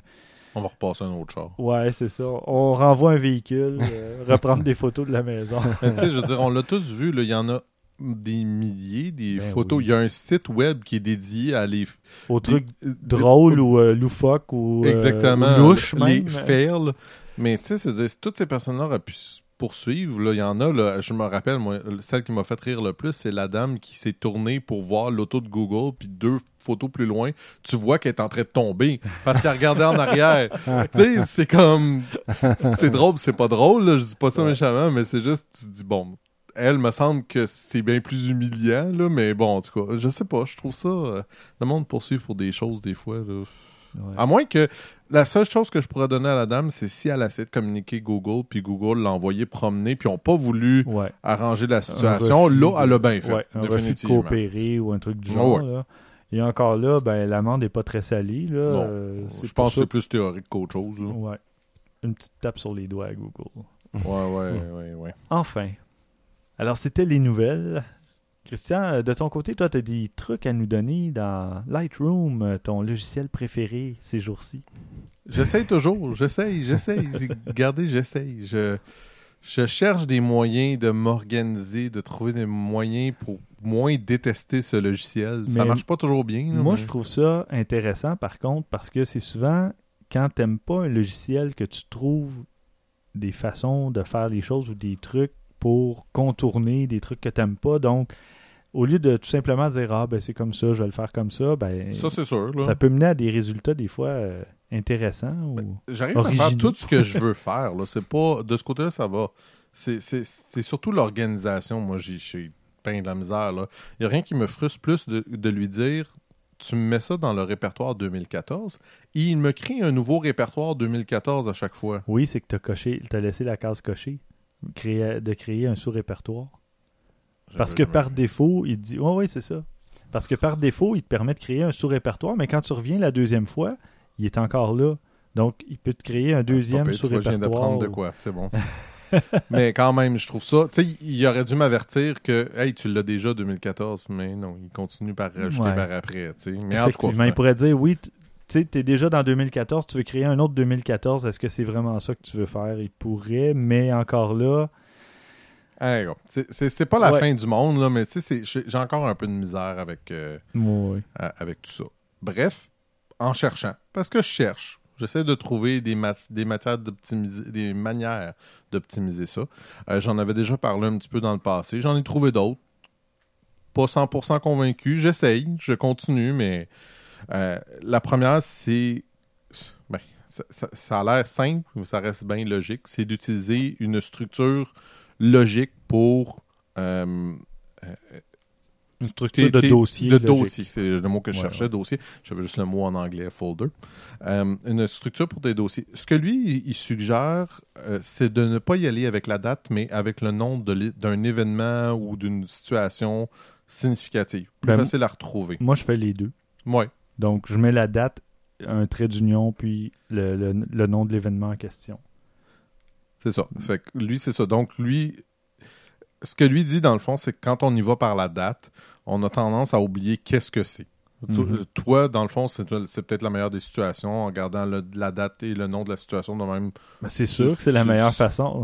On va repasser un autre char. Ouais, c'est ça. On renvoie un véhicule, euh, reprendre des photos de la maison. Tu sais, je veux dire, on l'a tous vu, il y en a des milliers, des ben photos. Oui. Il y a un site web qui est dédié à les... Au truc des, drôle des, ou euh, loufoque ou, euh, exactement, ou louche même. Les fails. Mais tu sais, c'est toutes ces personnes-là auraient pu poursuivre. Là, il y en a, là, je me rappelle, moi, celle qui m'a fait rire le plus, c'est la dame qui s'est tournée pour voir l'auto de Google, puis deux photos plus loin, tu vois qu'elle est en train de tomber parce qu'elle regardait en arrière. Tu sais, c'est comme... C'est drôle, c'est pas drôle, là, je dis pas ça ouais. méchamment, mais c'est juste, tu te dis, bon... Elle, me semble que c'est bien plus humiliant, là, mais bon, en tout cas, je sais pas, je trouve ça... Euh, le monde poursuit pour des choses, des fois, là. Ouais. À moins que... La seule chose que je pourrais donner à la dame, c'est si elle a essayé de communiquer Google, puis Google l'a envoyé promener, puis ils n'ont pas voulu ouais. arranger la situation, refus, là, elle a bien fait, ouais, un définitivement. refus de coopérer ou un truc du genre, ouais. là. Et encore là, ben, l'amende n'est pas très salie, là. Non, euh, je pense ça... que c'est plus théorique qu'autre chose, là. Ouais. Une petite tape sur les doigts à Google. Ouais, ouais, ouais, ouais, ouais. Enfin... Alors, c'était les nouvelles. Christian, de ton côté, toi, tu as des trucs à nous donner dans Lightroom, ton logiciel préféré ces jours-ci. J'essaye toujours, j'essaye, j'essaye. Regardez, j'essaye. Je, je cherche des moyens de m'organiser, de trouver des moyens pour moins détester ce logiciel. Mais ça marche pas toujours bien. Là, moi, mais... je trouve ça intéressant, par contre, parce que c'est souvent, quand tu n'aimes pas un logiciel, que tu trouves des façons de faire les choses ou des trucs pour contourner des trucs que tu n'aimes pas. Donc, au lieu de tout simplement dire « Ah, ben c'est comme ça, je vais le faire comme ça », ben ça, c'est sûr, là. Ça peut mener à des résultats des fois euh, intéressants ou ben, j'arrive originaux. à faire tout ce que je veux faire. Là. C'est pas, de ce côté-là, ça va. C'est, c'est, c'est surtout l'organisation. Moi, j'ai, j'ai peint de la misère. Il n'y a rien qui me frustre plus de, de lui dire « Tu me mets ça dans le répertoire deux mille quatorze » et il me crée un nouveau répertoire deux mille quatorze à chaque fois. Oui, c'est que tu as coché, tu as laissé la case cochée. Créer, de créer un sous-répertoire. Parce que par défaut, il te dit... Oui, oui, c'est ça. Parce que par défaut, il te permet de créer un sous-répertoire, mais quand tu reviens la deuxième fois, il est encore là. Donc, il peut te créer un deuxième ah, sous-répertoire. Tu vois, je viens d'apprendre de quoi, c'est bon. Mais quand même, je trouve ça... Tu sais, il aurait dû m'avertir que « Hey, tu l'as déjà deux mille quatorze », mais non, il continue par rajouter ouais. par après. Tu sais. Mais effectivement, en tout cas, il pourrait dire « Oui, tu sais, t'es déjà dans deux mille quatorze, tu veux créer un autre deux mille quatorze, est-ce que c'est vraiment ça que tu veux faire? » Il pourrait, mais encore là... Hey, c'est, c'est, c'est pas la ouais. fin du monde, là, mais c'est, j'ai encore un peu de misère avec, euh, oui. euh, avec tout ça. Bref, en cherchant, parce que je cherche, j'essaie de trouver des, mat- des matières d'optimiser, des manières d'optimiser ça. Euh, j'en avais déjà parlé un petit peu dans le passé, j'en ai trouvé d'autres. Pas cent pour cent convaincu, j'essaye, je continue, mais... Euh, la première, c'est... Ben, ça, ça, ça a l'air simple, mais ça reste bien logique. C'est d'utiliser une structure logique pour... Euh, euh, une structure de dossier. De dossier, c'est le mot que je ouais, cherchais, ouais. dossier. J'avais juste le mot en anglais, folder. Euh, une structure pour des dossiers. Ce que lui, il suggère, euh, c'est de ne pas y aller avec la date, mais avec le nom de, d'un événement ou d'une situation significative. Plus ben, facile à retrouver. Moi, je fais les deux. Oui. Donc, je mets la date, un trait d'union, puis le, le, le nom de l'événement en question. C'est ça. Fait que lui, c'est ça. Donc, lui, ce que lui dit, dans le fond, c'est que quand on y va par la date, on a tendance à oublier qu'est-ce que c'est. Mm-hmm. Toi, dans le fond, c'est, c'est peut-être la meilleure des situations en gardant le, la date et le nom de la situation de même. Ben, c'est sûr que c'est la meilleure façon.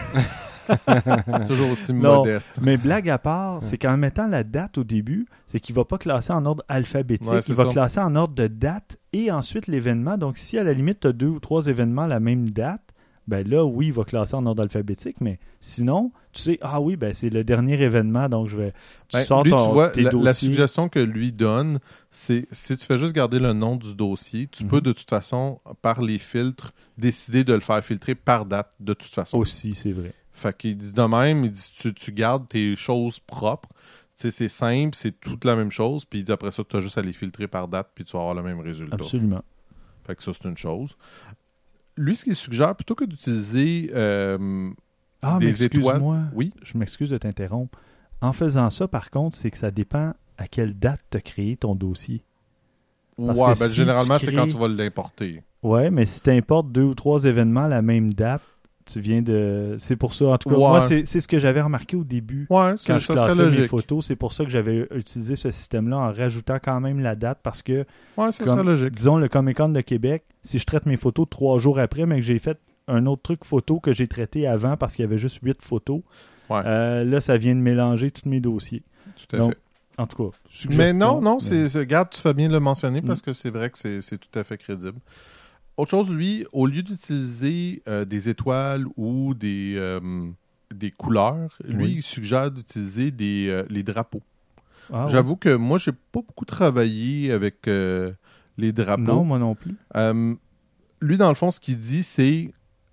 Toujours aussi non, modeste. Mais blague à part, c'est qu'en mettant la date au début, c'est qu'il ne va pas classer en ordre alphabétique. Ouais, il va ça. classer en ordre de date et ensuite l'événement. Donc, si à la limite, tu as deux ou trois événements à la même date, ben là, oui, il va classer en ordre alphabétique, mais sinon, tu sais, ah oui, ben c'est le dernier événement, donc je vais... Tu ben, sors lui, ton, tu vois, tes la, dossiers. La suggestion que lui donne, c'est si tu fais juste garder le nom du dossier, tu mm-hmm. peux de toute façon, par les filtres, décider de le faire filtrer par date, de toute façon. Aussi, c'est vrai. Fait qu'il dit de même, il dit tu, tu gardes tes choses propres, tu sais, c'est simple, c'est toute la même chose, puis il dit après ça, tu as juste à les filtrer par date, puis tu vas avoir le même résultat. Absolument. Fait que ça, c'est une chose. Lui, ce qu'il suggère, plutôt que d'utiliser euh, ah, des mais excuse-moi, étoiles... Oui? Je m'excuse de t'interrompre. En faisant ça, par contre, c'est que ça dépend à quelle date tu as créé ton dossier. Parce ouais, ben, si généralement, crées... c'est quand tu vas l'importer. Ouais, mais si tu importes deux ou trois événements à la même date, Tu viens de... C'est pour ça, en tout cas, Ouais. moi, c'est, c'est ce que j'avais remarqué au début. Ouais, Quand c'est, je ça classais serait mes logique. photos, c'est pour ça que j'avais utilisé ce système-là en rajoutant quand même la date parce que, Ouais, ça comme, serait logique. disons, le Comic-Con de Québec, si je traite mes photos trois jours après, mais que j'ai fait un autre truc photo que j'ai traité avant parce qu'il y avait juste huit photos, Ouais. euh, là, ça vient de mélanger tous mes dossiers. Tout à Donc, fait. En tout cas, Mais suggestion, non, non, mais- c'est, c'est, regarde, tu fais bien de le mentionner parce Mm. que c'est vrai que c'est, c'est tout à fait crédible. Autre chose, lui, au lieu d'utiliser euh, des étoiles ou des, euh, des couleurs, lui, Oui. il suggère d'utiliser des, euh, les drapeaux. Ah, J'avoue que moi, j'ai pas beaucoup travaillé avec euh, les ouais. drapeaux. Non, moi non plus. Euh, lui, dans le fond, ce qu'il dit, c'est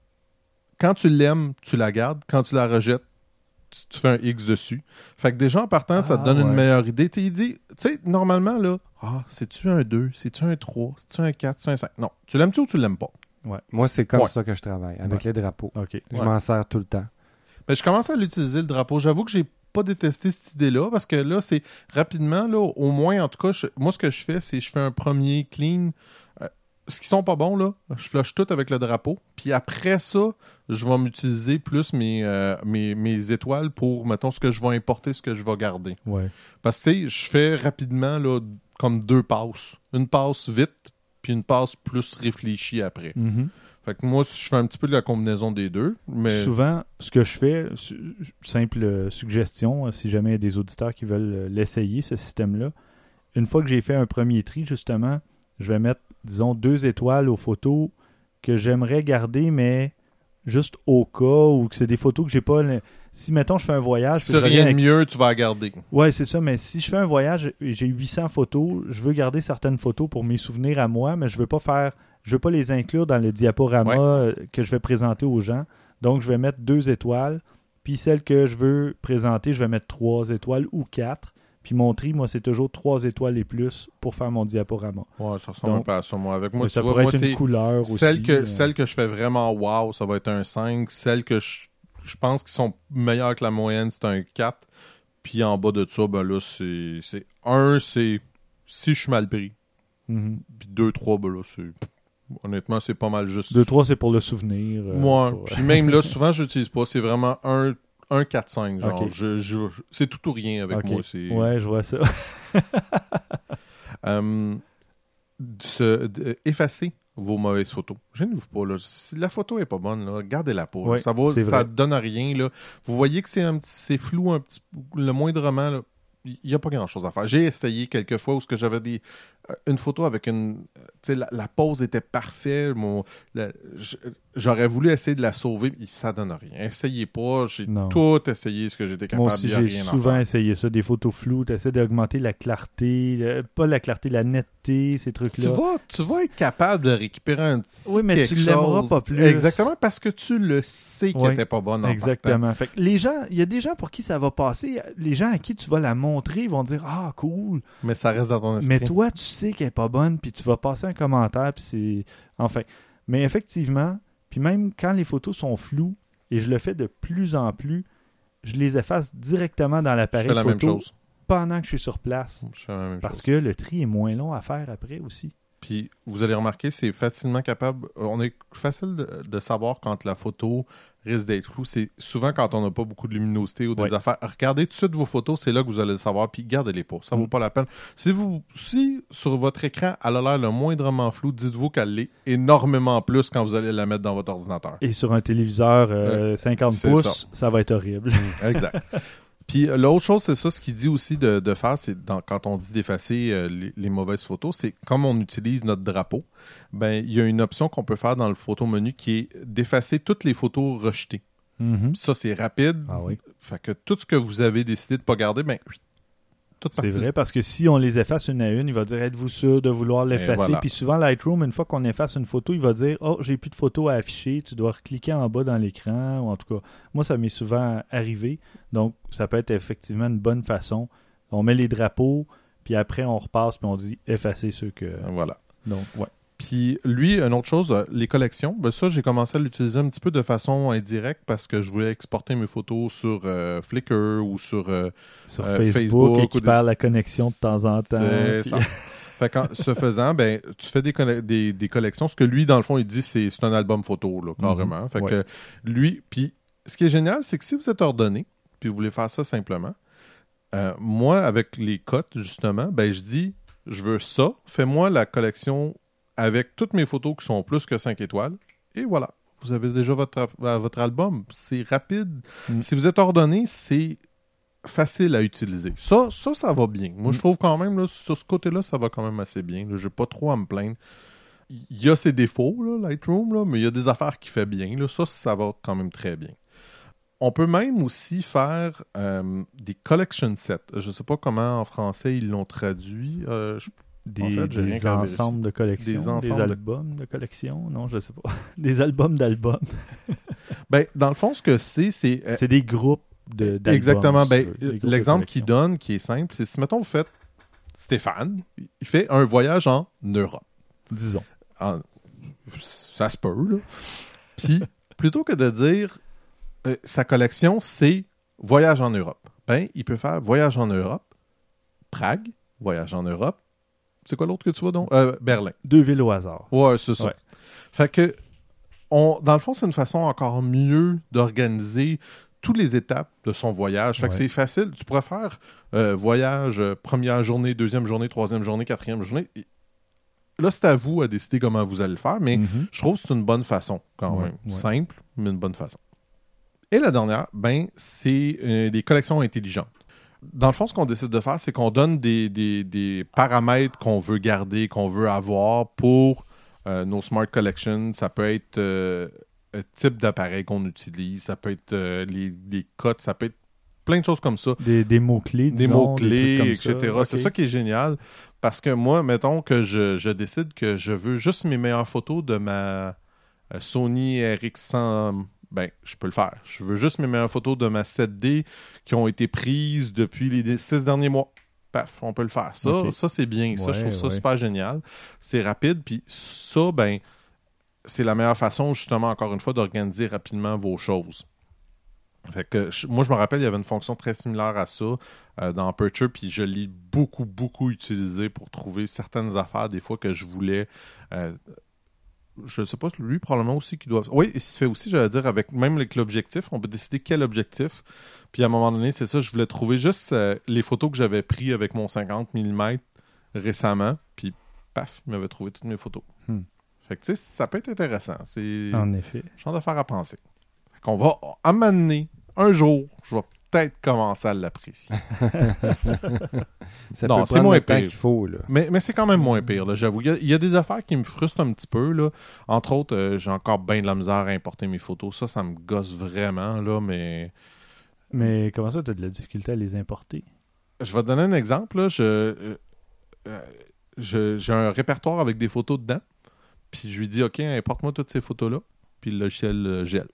quand tu l'aimes, tu la gardes. Quand tu la rejettes, tu, tu fais un X dessus. Fait que déjà, en partant, ça te Ah, donne une ouais. meilleure idée. T'sais, il dit, tu sais, normalement, là, ah, c'est-tu un deux, c'est-tu un trois, c'est-tu un quatre, c'est-tu un cinq? Non. Tu l'aimes-tu ou tu l'aimes pas? Moi, c'est comme Ouais. ça que je travaille, avec Ouais. les drapeaux. OK. Je Ouais. m'en sers tout le temps. Mais je commence à l'utiliser, le drapeau. J'avoue que j'ai pas détesté cette idée-là, parce que là, c'est rapidement, là, au moins, en tout cas, je- moi, ce que je fais, c'est je fais un premier clean. Euh, ce qui sont pas bons, là, je flush tout avec le drapeau. Puis après ça, je vais m'utiliser plus mes, euh, mes, mes étoiles pour, mettons, ce que je vais importer, ce que je vais garder. Ouais. Parce que, tu sais, je fais rapidement, là, comme deux passes. Une passe vite, puis une passe plus réfléchie après. Mhm. Fait que moi, je fais un petit peu de la combinaison des deux. Mais Souvent, ce que je fais, su- simple euh, suggestion, euh, si jamais il y a des auditeurs qui veulent euh, l'essayer, ce système-là, une fois que j'ai fait un premier tri, justement, je vais mettre, disons, deux étoiles aux photos que j'aimerais garder, mais juste au cas où que c'est des photos que j'ai pas... le- Si, mettons, je fais un voyage... si puis je reviens rien de avec- mieux, tu vas la garder. Ouais, c'est ça, mais si je fais un voyage et j'ai huit cents photos, je veux garder certaines photos pour mes souvenirs à moi, mais je veux pas faire... Je veux pas les inclure dans le diaporama Ouais. euh, que je vais présenter aux gens. Donc, je vais mettre deux étoiles. Puis celle que je veux présenter, je vais mettre trois étoiles ou quatre. Puis mon tri, moi, c'est toujours trois étoiles et plus pour faire mon diaporama. Ouais, ça ressemble Donc, un peu à ça. Moi, avec moi, Mais tu ça vois, pourrait moi, être c'est une couleur aussi. celle que, euh, celle que je fais vraiment wow, ça va être un cinq. Celles que je, je pense qu'ils sont meilleures que la moyenne, c'est un quatre. Puis en bas de ça, ben là, c'est, c'est un, c'est si je suis mal pris. mhm. Puis deux, trois, ben là, c'est... Honnêtement, c'est pas mal juste... Deux, trois, c'est pour le souvenir. euh, Moi, pour- puis même là, souvent, je l'utilise pas. C'est vraiment un, un quatre cinq, genre. Ok. Je, je, c'est tout ou rien avec Ok. moi. C'est, Ouais, je vois ça. Euh, se- d- effacer vos mauvaises photos. Gênez-vous pas, là. Si la photo est pas bonne, là, gardez-la pas. là. Ouais, ça va, c'est ça vrai. donne à rien, là. Vous voyez que c'est, un petit- c'est flou un petit le moindrement, là. Il n'y a pas grand-chose à faire. J'ai essayé quelques fois où ce que j'avais des, euh, une photo avec une... Tu sais, la, la pose était parfaite. Mon, la- j- j'aurais voulu essayer de la sauver, mais ça donne rien. Essayez pas. J'ai Non. tout essayé ce que j'étais capable. Moi aussi, il y a j'ai rien à souvent faire. essayé ça. Des photos floues, tu essaies d'augmenter la clarté, euh, pas la clarté, la netteté, ces Tu trucs-là. vas, tu vas être capable de récupérer un petit Oui, mais tu quelque l'aimeras chose. pas plus. Exactement, parce que tu le sais qu'elle Ouais, n'était pas bonne en partant. Exactement. Fait que les gens, il y a des gens pour qui ça va passer. Les gens à qui tu vas la montrer vont dire ah cool. Mais ça reste dans ton esprit. Mais toi, tu sais qu'elle est pas bonne, puis tu vas passer un commentaire, puis c'est enfin. Mais effectivement, puis même quand les photos sont floues, et je le fais de plus en plus, je les efface directement dans je l'appareil fais la même photo chose. pendant que je suis sur place, Je fais la même parce chose. que le tri est moins long à faire après aussi. Puis vous allez remarquer, c'est facilement capable. On est facile de, de savoir quand la photo risque d'être floue. C'est souvent quand on n'a pas beaucoup de luminosité ou des Ouais. affaires. Regardez tout de suite vos photos, c'est là que vous allez le savoir. Puis gardez-les pas. Ça Mm. vaut pas la peine. Si vous, si sur votre écran, elle a l'air le moindrement flou, dites-vous qu'elle l'est énormément plus quand vous allez la mettre dans votre ordinateur. Et sur un téléviseur euh, cinquante c'est pouces, ça. ça. va être horrible. Exact. Puis euh, l'autre chose, c'est ça, ce qu'il dit aussi de, de faire, c'est dans- quand on dit d'effacer euh, les, les mauvaises photos, c'est comme on utilise notre drapeau, ben il y a une option qu'on peut faire dans le photo menu qui est d'effacer toutes les photos rejetées. Mhm. Puis ça, c'est rapide. Ah oui. Fait que tout ce que vous avez décidé de ne pas garder, ben, tout C'est parti. vrai, parce que si on les efface une à une, il va dire êtes-vous sûr de vouloir l'effacer? voilà. Puis souvent, Lightroom, une fois qu'on efface une photo, il va dire oh, j'ai plus de photos à afficher, tu dois recliquer en bas dans l'écran. Ou en tout cas, moi, ça m'est souvent arrivé. Donc, ça peut être effectivement une bonne façon. On met les drapeaux, puis après, on repasse, puis on dit effacer ceux que. Voilà. Donc, ouais. Puis lui, une autre chose, euh, les collections, ben ça, j'ai commencé à l'utiliser un petit peu de façon indirecte parce que je voulais exporter mes photos sur euh, Flickr ou sur... euh, Sur Euh, Facebook, Facebook et ou qui des- perd la connexion de temps en temps. C'est puis- ça. Fait qu'en ce faisant, ben, tu fais des, colle- des, des collections. Ce que lui, dans le fond, il dit, c'est, c'est un album photo, là, carrément. Mm-hmm. Fait ouais. que lui, puis ce qui est génial, c'est que si vous êtes ordonné, puis vous voulez faire ça simplement, euh, moi, avec les cotes, justement, ben, je dis, je veux ça, fais-moi la collection avec toutes mes photos qui sont plus que cinq étoiles, et voilà. Vous avez déjà votre, votre album. C'est rapide. Mm. Si vous êtes ordonné, c'est facile à utiliser. Ça, ça, ça va bien. Moi, mm. je trouve quand même, là, sur ce côté-là, ça va quand même assez bien. Je n'ai pas trop à me plaindre. Il y a ses défauts, là, Lightroom, là, mais il y a des affaires qui fait bien. Là. Ça, ça va quand même très bien. On peut même aussi faire euh, des collection sets. Je ne sais pas comment en français ils l'ont traduit. Euh, je Des, en fait, des ensembles de collection, des, ensembles des albums de... de collection, non, je sais pas. Des albums d'albums. Ben, dans le fond, ce que c'est, c'est... Euh, c'est des groupes de, d'albums. Exactement. Ben, groupes l'exemple qu'il donne, qui est simple, c'est si, mettons, vous faites Stéphane, il fait un voyage en Europe. Disons. En... Ça se peut, là. Puis, plutôt que de dire euh, sa collection, c'est voyage en Europe, ben, il peut faire voyage en Europe, Prague, voyage en Europe. C'est quoi l'autre que tu vois donc? Euh, Berlin. Deux villes au hasard. Ouais, c'est ça. Ouais. Fait que, on, dans le fond, c'est une façon encore mieux d'organiser toutes les étapes de son voyage. Fait ouais. que c'est facile. Tu pourrais faire euh, voyage, euh, première journée, deuxième journée, troisième journée, quatrième journée. Et là, c'est à vous à décider comment vous allez le faire, mais mm-hmm. je trouve que c'est une bonne façon quand ouais, même. Ouais. Simple, mais une bonne façon. Et la dernière, ben, c'est euh, des collections intelligentes. Dans le fond, ce qu'on décide de faire, c'est qu'on donne des, des, des paramètres qu'on veut garder, qu'on veut avoir pour euh, nos Smart Collections. Ça peut être euh, le type d'appareil qu'on utilise, ça peut être euh, les, les cotes, ça peut être plein de choses comme ça. Des, des mots-clés, Des disons, mots-clés, des et cetera. Okay. C'est ça qui est génial. Parce que moi, mettons que je, je décide que je veux juste mes meilleures photos de ma euh, Sony R X cent... Ben, je peux le faire. Je veux juste mes meilleures photos de ma sept D qui ont été prises depuis les six derniers mois. Paf, on peut le faire. Ça, okay. ça c'est bien. Ça, ouais, je trouve ça ouais. super génial. C'est rapide. Puis ça, ben, c'est la meilleure façon, justement, encore une fois, d'organiser rapidement vos choses. Fait que, je, moi, je me rappelle, il y avait une fonction très similaire à ça euh, dans Aperture, puis je l'ai beaucoup, beaucoup utilisé pour trouver certaines affaires, des fois, que je voulais... Euh, je ne sais pas, lui, probablement aussi, qui doit... Oui, il se fait aussi, j'allais dire, avec même avec l'objectif. On peut décider quel objectif. Puis à un moment donné, c'est ça, je voulais trouver juste euh, les photos que j'avais prises avec mon cinquante millimètres récemment. Puis, paf, il m'avait trouvé toutes mes photos. Hmm. Fait que, tu sais, ça peut être intéressant. C'est... En effet. Genre de faire à penser. Fait qu'on va, à m'amener, un jour, je vais peut-être commencer à l'apprécier. Ça non, peut c'est moins pire qu'il faut. Là. Mais, mais c'est quand même moins pire, là, j'avoue. Il y, a, il y a des affaires qui me frustrent un petit peu. Là. Entre autres, euh, j'ai encore bien de la misère à importer mes photos. Ça, ça me gosse vraiment, là, mais... Mais comment ça, tu as de la difficulté à les importer? Je vais te donner un exemple. Là. Je, euh, euh, je, j'ai un répertoire avec des photos dedans. Puis je lui dis, OK, importe-moi toutes ces photos-là. Puis le logiciel euh, gèle.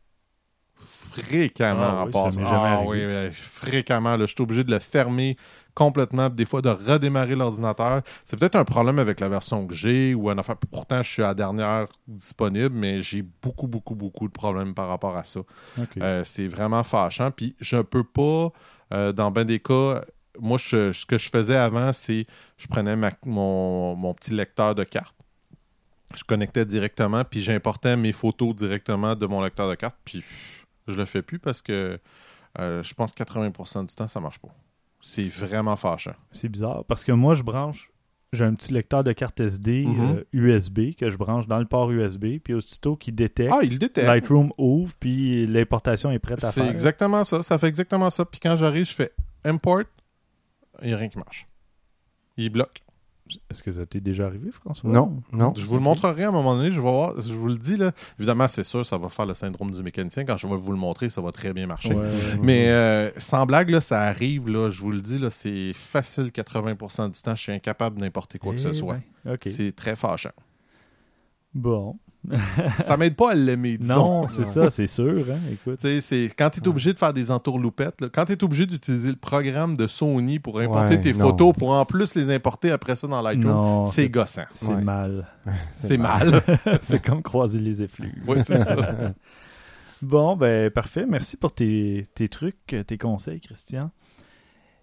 Fréquemment ah, en oui, passant. Ah oui, fréquemment. Là, je suis obligé de le fermer complètement, des fois de redémarrer l'ordinateur. C'est peut-être un problème avec la version que j'ai ou un affaire. Pourtant, je suis à la dernière disponible, mais j'ai beaucoup, beaucoup, beaucoup de problèmes par rapport à ça. Okay. Euh, c'est vraiment fâchant. Puis je ne peux pas, euh, dans bien des cas, moi, je, ce que je faisais avant, c'est je prenais ma, mon, mon petit lecteur de cartes. Je connectais directement, puis j'importais mes photos directement de mon lecteur de cartes, puis je le fais plus parce que euh, je pense que quatre-vingts pour cent du temps, ça marche pas. C'est vraiment fâchant. C'est bizarre, parce que moi, je branche, j'ai un petit lecteur de carte S D mm-hmm. euh, U S B que je branche dans le port U S B, puis aussitôt qu'il détecte, ah, il détecte, Lightroom ouvre, puis l'importation est prête à c'est faire. C'est exactement ça, ça fait exactement ça. Puis quand j'arrive, je fais Import, il n'y a rien qui marche. Il bloque. Est-ce que ça t'est déjà arrivé, François? Non, non. Je vous le montrerai à un moment donné, je vais voir, je vous le dis, là. Évidemment, c'est sûr, ça va faire le syndrome du mécanicien. Quand je vais vous le montrer, ça va très bien marcher. Ouais, ouais, Mais ouais. Euh, sans blague, là, ça arrive, là, je vous le dis, là, c'est facile quatre-vingts pour cent du temps, je suis incapable d'importer quoi eh que ce soit. Ben, okay. C'est très fâchant. Bon. Ça m'aide pas à l'aimer, disons. Non, c'est ça, c'est sûr. Hein? Écoute. C'est, quand tu es obligé de faire des entourloupettes, là, quand tu es obligé d'utiliser le programme de Sony pour importer ouais, tes non. photos, pour en plus les importer après ça dans Lightroom, non, c'est, c'est gossant. C'est ouais. mal. C'est, c'est mal. mal. C'est comme croiser les effluves. Oui, c'est ça. Bon, ben parfait. Merci pour tes, tes trucs, tes conseils, Christian.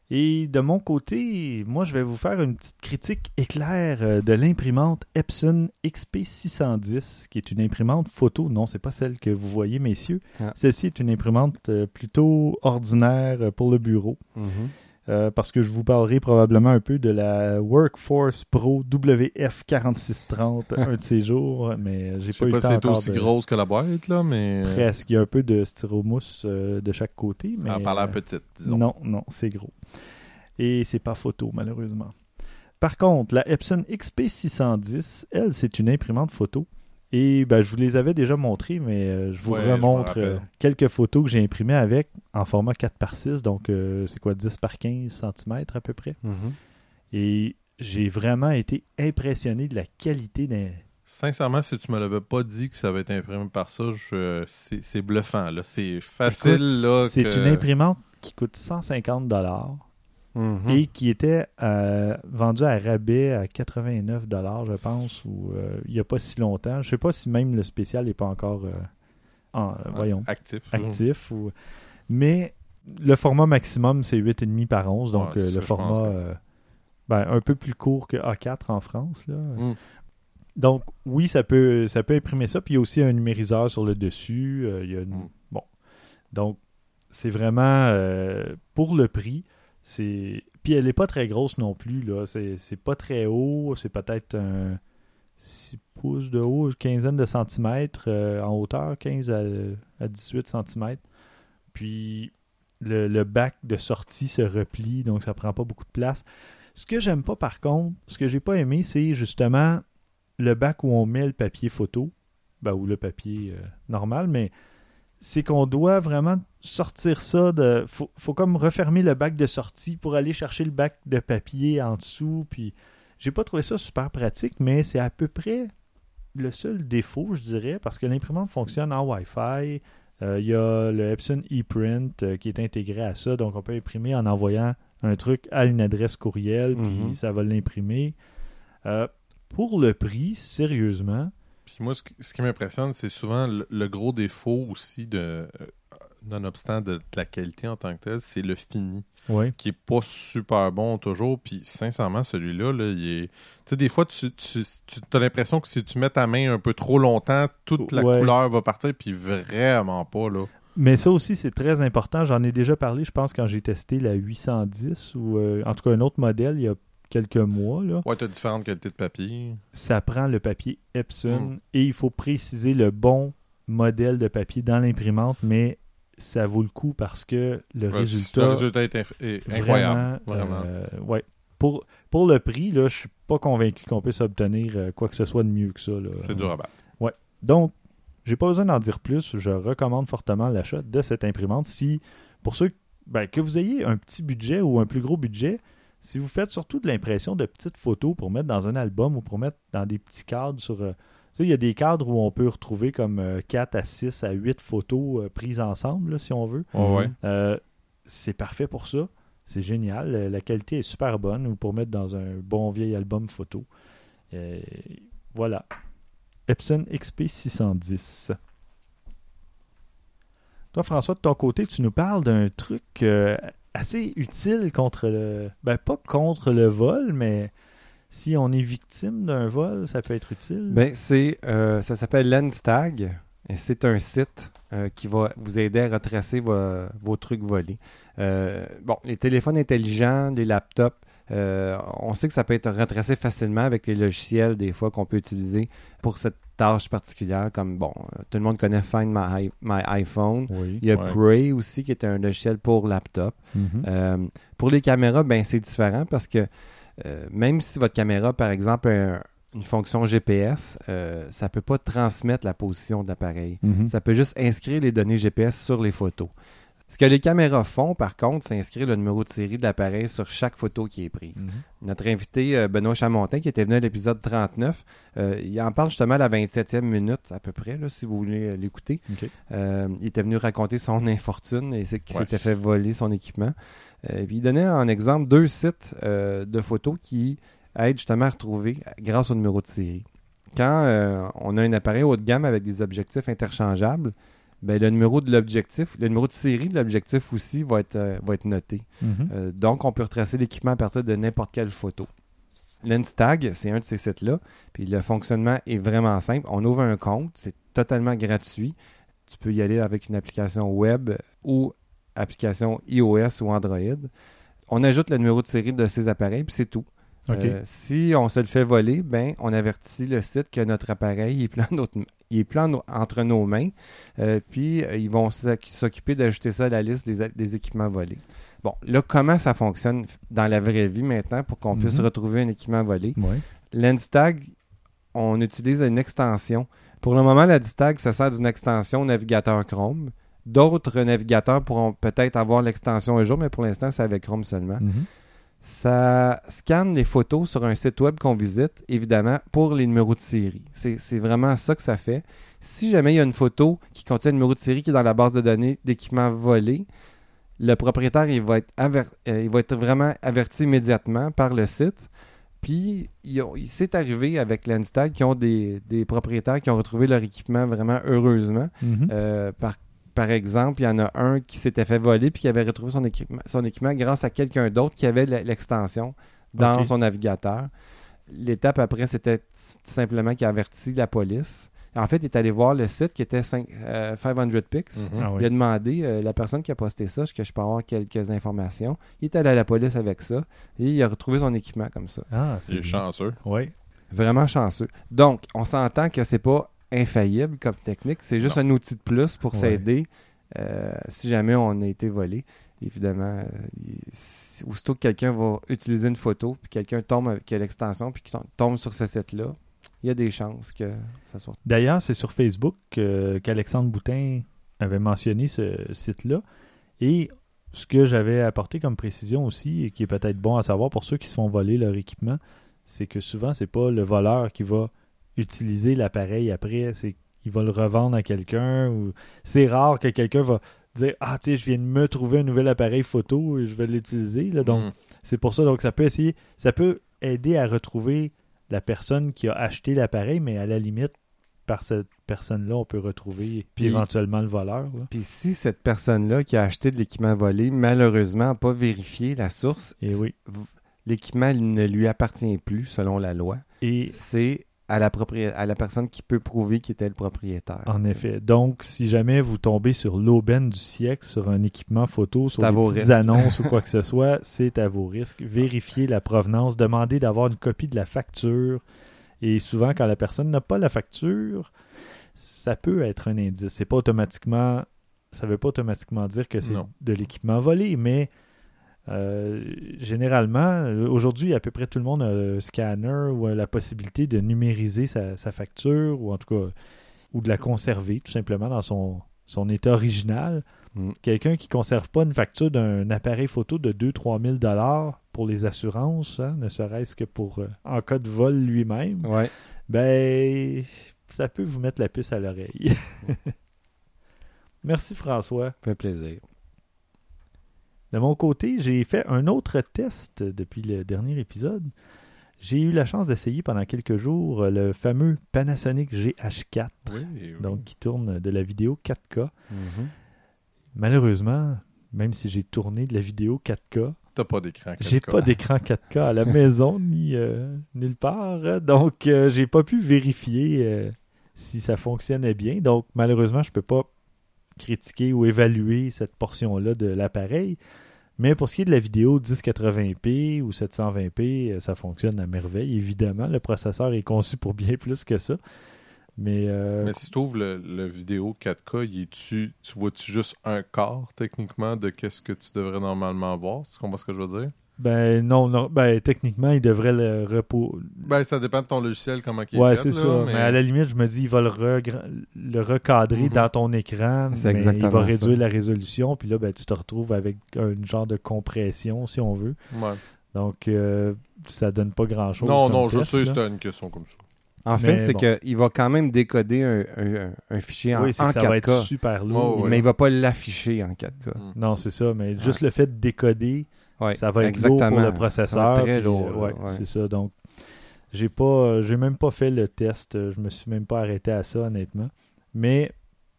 Et de mon côté, moi, je vais vous faire une petite critique éclair de l'imprimante Epson X P six cent dix, qui est une imprimante photo. Non, c'est pas celle que vous voyez, messieurs. Ah. Celle-ci est une imprimante plutôt ordinaire pour le bureau. Mm-hmm. Euh, parce que je vous parlerai probablement un peu de la Workforce Pro W F quarante-six trente un de ces jours, mais j'ai pas eu le temps. Je sais pas si de... c'est aussi grosse que la boîte, là, mais... Presque. Il y a un peu de styromousse euh, de chaque côté, mais... Elle a l'air petite, disons. Non, non, c'est gros. Et c'est pas photo, malheureusement. Par contre, la Epson X P six cent dix, elle, c'est une imprimante photo. Et ben, je vous les avais déjà montrées, mais euh, je vous ouais, remontre je euh, quelques photos que j'ai imprimées avec en format quatre par six, donc euh, c'est quoi, dix par quinze centimètres à peu près. Mm-hmm. Et j'ai vraiment été impressionné de la qualité d'un... Sincèrement, si tu me l'avais pas dit que ça va être imprimé par ça, je... c'est, c'est bluffant. Là. C'est facile. Écoute, là, c'est que... une imprimante qui coûte cent cinquante dollars. Mm-hmm. Et qui était euh, vendu à rabais à quatre-vingt-neuf dollars, je pense, ou euh, il n'y a pas si longtemps. Je ne sais pas si même le spécial n'est pas encore euh, en, euh, voyons, actif. actif ou... Mais le format maximum, c'est huit virgule cinq par onze, donc ouais, euh, le format euh, ben, un peu plus court que A quatre en France. Là. Mm. Donc, oui, ça peut, ça peut imprimer ça. Puis il y a aussi un numériseur sur le dessus. Euh, il y a une... mm. Bon. Donc, c'est vraiment euh, pour le prix. C'est... Puis elle n'est pas très grosse non plus. Là. C'est, c'est pas très haut. C'est peut-être un six pouces de haut, une quinzaine de centimètres euh, en hauteur, quinze à dix-huit centimètres. Puis le, le bac de sortie se replie, donc ça prend pas beaucoup de place. Ce que j'aime pas par contre, ce que j'ai pas aimé, c'est justement le bac où on met le papier photo, ben, ou le papier euh, normal, mais c'est qu'on doit vraiment sortir ça de... Faut, faut comme refermer le bac de sortie pour aller chercher le bac de papier en dessous. Puis j'ai pas trouvé ça super pratique, mais c'est à peu près le seul défaut, je dirais, parce que l'imprimante fonctionne en Wi-Fi. Il euh, y a le Epson ePrint euh, qui est intégré à ça, donc on peut imprimer en envoyant un truc à une adresse courriel, puis mm-hmm. ça va l'imprimer. Euh, pour le prix, sérieusement... Puis moi, ce qui, ce qui m'impressionne, c'est souvent le, le gros défaut aussi, de, euh, nonobstant de, de la qualité en tant que telle, c'est le fini, oui. qui est pas super bon toujours. Puis sincèrement, celui-là, là, il est... Tu sais, des fois, tu, tu, tu as l'impression que si tu mets ta main un peu trop longtemps, toute la ouais. couleur va partir, puis vraiment pas, là. Mais ça aussi, c'est très important. J'en ai déjà parlé, je pense, quand j'ai testé la huit cent dix, ou euh, en tout cas un autre modèle, il y a quelques mois. Là. Ouais, tu as différentes qualités de papier. Ça prend le papier Epson mm. et il faut préciser le bon modèle de papier dans l'imprimante, mais ça vaut le coup parce que le ouais, résultat... Le résultat est, inf- est incroyable. Vraiment, vraiment. Euh, ouais. Pour, pour le prix, là, je suis pas convaincu qu'on puisse obtenir euh, quoi que ce soit de mieux que ça. Là. C'est dur à battre. Ouais. Donc, j'ai pas besoin d'en dire plus. Je recommande fortement l'achat de cette imprimante. Si, pour ceux ben, que vous ayez un petit budget ou un plus gros budget, si vous faites surtout de l'impression de petites photos pour mettre dans un album ou pour mettre dans des petits cadres sur... Euh, tu sais, il y a des cadres où on peut retrouver comme euh, quatre à six à huit photos euh, prises ensemble, là, si on veut. Oh ouais. euh, c'est parfait pour ça. C'est génial. La qualité est super bonne ou pour mettre dans un bon vieil album photo. Euh, voilà. Epson X P six cent dix. Toi, François, de ton côté, tu nous parles d'un truc... Euh, assez utile contre le... Ben, pas contre le vol, mais si on est victime d'un vol, ça peut être utile. Ben, c'est... Euh, ça s'appelle LensTag. Et c'est un site euh, qui va vous aider à retracer vos, vos trucs volés. Euh, bon, les téléphones intelligents, les laptops, euh, on sait que ça peut être retracé facilement avec les logiciels, des fois, qu'on peut utiliser pour cette tâche particulière, comme, bon, tout le monde connaît Find My, My iPhone. Oui, il y a ouais. Pray aussi, qui est un logiciel pour laptop. Mm-hmm. Euh, pour les caméras, ben c'est différent parce que euh, même si votre caméra, par exemple, a un, une fonction G P S, euh, ça ne peut pas transmettre la position de l'appareil. Mm-hmm. Ça peut juste inscrire les données G P S sur les photos. Ce que les caméras font, par contre, c'est inscrire le numéro de série de l'appareil sur chaque photo qui est prise. Mm-hmm. Notre invité, euh, Benoît Chamontin, qui était venu à l'épisode trente-neuf, euh, il en parle justement à la vingt-septième minute, à peu près, là, si vous voulez euh, l'écouter. Okay. Euh, il était venu raconter son infortune et c'est qu'il ouais. s'était fait voler son équipement. Euh, puis il donnait en exemple deux sites euh, de photos qui aident justement à retrouver grâce au numéro de série. Quand euh, on a un appareil haut de gamme avec des objectifs interchangeables, ben, le numéro de l'objectif, le numéro de série de l'objectif aussi va être, euh, va être noté. Mm-hmm. Euh, donc, on peut retracer l'équipement à partir de n'importe quelle photo. Lenstag, c'est un de ces sites-là. Puis le fonctionnement est vraiment simple. On ouvre un compte, c'est totalement gratuit. Tu peux y aller avec une application web ou application iOS ou Android. On ajoute le numéro de série de ces appareils, puis c'est tout. Okay. Euh, si on se le fait voler, ben, on avertit le site que notre appareil est plein, notre, il est plein no- entre nos mains. Euh, puis euh, ils vont s'occuper d'ajouter ça à la liste des, des équipements volés. Bon, là, comment ça fonctionne dans la vraie vie maintenant pour qu'on mm-hmm. puisse retrouver un équipement volé? Ouais. Lenstag, on utilise une extension. Pour le moment, Lenstag, ça sert d'une extension navigateur Chrome. D'autres navigateurs pourront peut-être avoir l'extension un jour, mais pour l'instant, c'est avec Chrome seulement. Mm-hmm. Ça scanne les photos sur un site web qu'on visite, évidemment, pour les numéros de série. C'est, c'est vraiment ça que ça fait. Si jamais il y a une photo qui contient un numéro de série qui est dans la base de données d'équipements volés, le propriétaire il va être, aver- euh, il va être vraiment averti immédiatement par le site. Puis, il, il s'est arrivé avec Lenstag qui ont des, des propriétaires qui ont retrouvé leur équipement vraiment heureusement. Mm-hmm. Euh, par Par exemple, il y en a un qui s'était fait voler puis qui avait retrouvé son équipement, son équipement grâce à quelqu'un d'autre qui avait l'extension dans okay. son navigateur. L'étape après, c'était t- simplement qu'il a averti la police. En fait, il est allé voir le site qui était cinq, euh, cinq cents pics. Mm-hmm. Ah oui. Il a demandé, euh, la personne qui a posté ça, est-ce que je peux avoir quelques informations? Il est allé à la police avec ça et il a retrouvé son équipement comme ça. Ah, c'est il est chanceux. Oui. Vraiment chanceux. Donc, on s'entend que c'est pas infaillible comme technique, c'est juste non. un outil de plus pour ouais. s'aider euh, si jamais on a été volé. Évidemment, euh, il, si, aussitôt que quelqu'un va utiliser une photo, puis quelqu'un tombe avec l'extension, puis qu'il tombe sur ce site-là, il y a des chances que ça soit... D'ailleurs, c'est sur Facebook euh, qu'Alexandre Boutin avait mentionné ce site-là, et ce que j'avais apporté comme précision aussi, et qui est peut-être bon à savoir pour ceux qui se font voler leur équipement, c'est que souvent, c'est pas le voleur qui va utiliser l'appareil après, c'est qu'il va le revendre à quelqu'un, ou c'est rare que quelqu'un va dire « Ah, tu sais, je viens de me trouver un nouvel appareil photo et je vais l'utiliser. » là. Donc, mm. c'est pour ça. Donc, ça peut essayer, ça peut aider à retrouver la personne qui a acheté l'appareil, mais à la limite, par cette personne-là, on peut retrouver puis, puis éventuellement le voleur. Là. Puis si cette personne-là qui a acheté de l'équipement volé, malheureusement, n'a pas vérifié la source, et oui. l'équipement ne lui appartient plus selon la loi. Et c'est à la, propri- à la personne qui peut prouver qu'il était le propriétaire. En t'sais. Effet. Donc, si jamais vous tombez sur l'aubaine du siècle, sur un équipement photo, sur des petites risques. annonces ou quoi que ce soit, c'est à vos risques. Vérifiez la provenance. Demandez d'avoir une copie de la facture. Et souvent, quand la personne n'a pas la facture, ça peut être un indice. C'est pas automatiquement... Ça ne veut pas automatiquement dire que c'est non. de l'équipement volé, mais... Euh, généralement, aujourd'hui, à peu près tout le monde a un scanner ou a la possibilité de numériser sa, sa facture ou en tout cas, ou de la conserver tout simplement dans son, son état original. Mm. Quelqu'un qui ne conserve pas une facture d'un appareil photo de deux à trois mille dollars pour les assurances, hein, ne serait-ce que pour euh, en cas de vol lui-même, ouais. ben ça peut vous mettre la puce à l'oreille. Merci François. Ça fait plaisir. De mon côté, j'ai fait un autre test depuis le dernier épisode. J'ai eu la chance d'essayer pendant quelques jours le fameux Panasonic G H quatre, oui, oui. donc qui tourne de la vidéo quatre K. Mm-hmm. Malheureusement, même si j'ai tourné de la vidéo quatre K, t'as pas d'écran quatre K. J'ai pas d'écran quatre K à la maison ni euh, nulle part, donc euh, j'ai pas pu vérifier euh, si ça fonctionnait bien. Donc malheureusement, je peux pas critiquer ou évaluer cette portion-là de l'appareil. Mais pour ce qui est de la vidéo dix quatre-vingts p ou sept cent vingt p, ça fonctionne à merveille. Évidemment, le processeur est conçu pour bien plus que ça. Mais, euh... Mais si tu ouvres le, le vidéo quatre K, y est-tu, tu vois-tu juste un quart, techniquement, de qu'est-ce que tu devrais normalement voir? Tu comprends ce que je veux dire? Ben non, non. Ben techniquement, il devrait le repos. Ben ça dépend de ton logiciel, comment il est ouais, fait. Ouais, c'est là, ça. Mais... mais à la limite, je me dis, il va le, regra... le recadrer mm-hmm. dans ton écran. C'est mais exactement il va réduire ça. la résolution. Puis là, ben, tu te retrouves avec un genre de compression, si on veut. Ouais. Donc, euh, ça donne pas grand-chose. Non, comme non, test, je sais, là. c'était une question comme ça. En fait, mais c'est bon. qu'il va quand même décoder un, un, un fichier en, oui, c'est en que ça quatre K. va être super lourd. Oh, ouais. Mais il va pas l'afficher en quatre K. Mm. Non, c'est ça. Mais juste ouais. le fait de décoder, ouais, ça va être exactement. lourd pour le processeur. Ça va être très puis, lourd. Euh, ouais, ouais. c'est ça. Donc, j'ai pas, j'ai même pas fait le test. Je me suis même pas arrêté à ça, honnêtement. Mais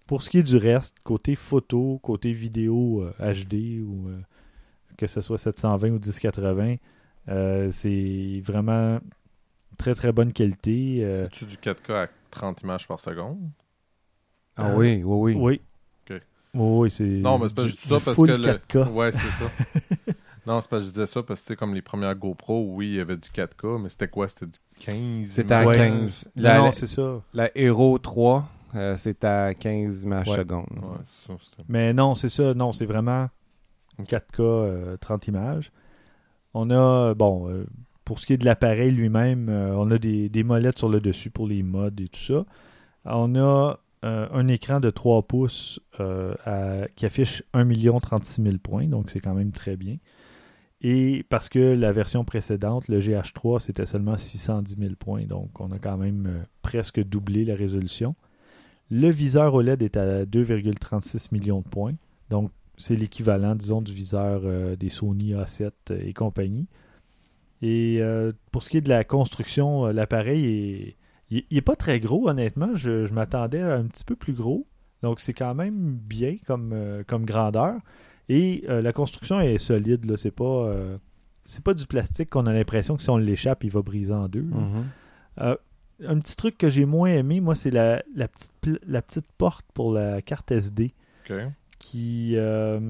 pour ce qui est du reste, côté photo, côté vidéo euh, H D ou euh, que ce soit sept cent vingt ou dix quatre-vingts, euh, c'est vraiment très très bonne qualité. Euh, C'est-tu du quatre K à trente images par seconde? Ah oui, oui, oui. Oui. Ok. Oui, oui, c'est. Non, mais c'est pas du- juste ça du parce full que. le- quatre K. Ouais, c'est ça. Non, c'est pas je disais ça parce que, tu sais, comme les premières GoPro, oui, il y avait du quatre K, mais c'était quoi? C'était du quinze? C'était à Ouais. quinze. Non, La, non, la, c'est ça. la Hero trois, euh, c'est à quinze images Ouais. secondes. Ouais, ça, c'était... Mais non, c'est ça. Non, c'est vraiment quatre K, euh, trente images. On a, bon, euh, pour ce qui est de l'appareil lui-même, euh, on a des, des molettes sur le dessus pour les modes et tout ça. On a euh, un écran de trois pouces euh, à- qui affiche un million trente-six mille points, donc c'est quand même très bien. Et parce que la version précédente, le G H trois, c'était seulement six cent dix mille points, donc on a quand même euh, presque doublé la résolution. Le viseur O L E D est à deux virgule trente-six millions de points, donc c'est l'équivalent, disons, du viseur euh, des Sony A sept et compagnie. Et euh, pour ce qui est de la construction, euh, l'appareil est, il, il est pas très gros, honnêtement. Je, je m'attendais à un petit peu plus gros. Donc c'est quand même bien comme, euh, comme grandeur. Et euh, la construction est solide. Là. C'est pas, euh, c'est pas du plastique qu'on a l'impression que si on l'échappe, il va briser en deux. là. Mhm. Euh, un petit truc que j'ai moins aimé, moi, c'est la, la, petite, pl- la petite porte pour la carte S D OK. qui, euh,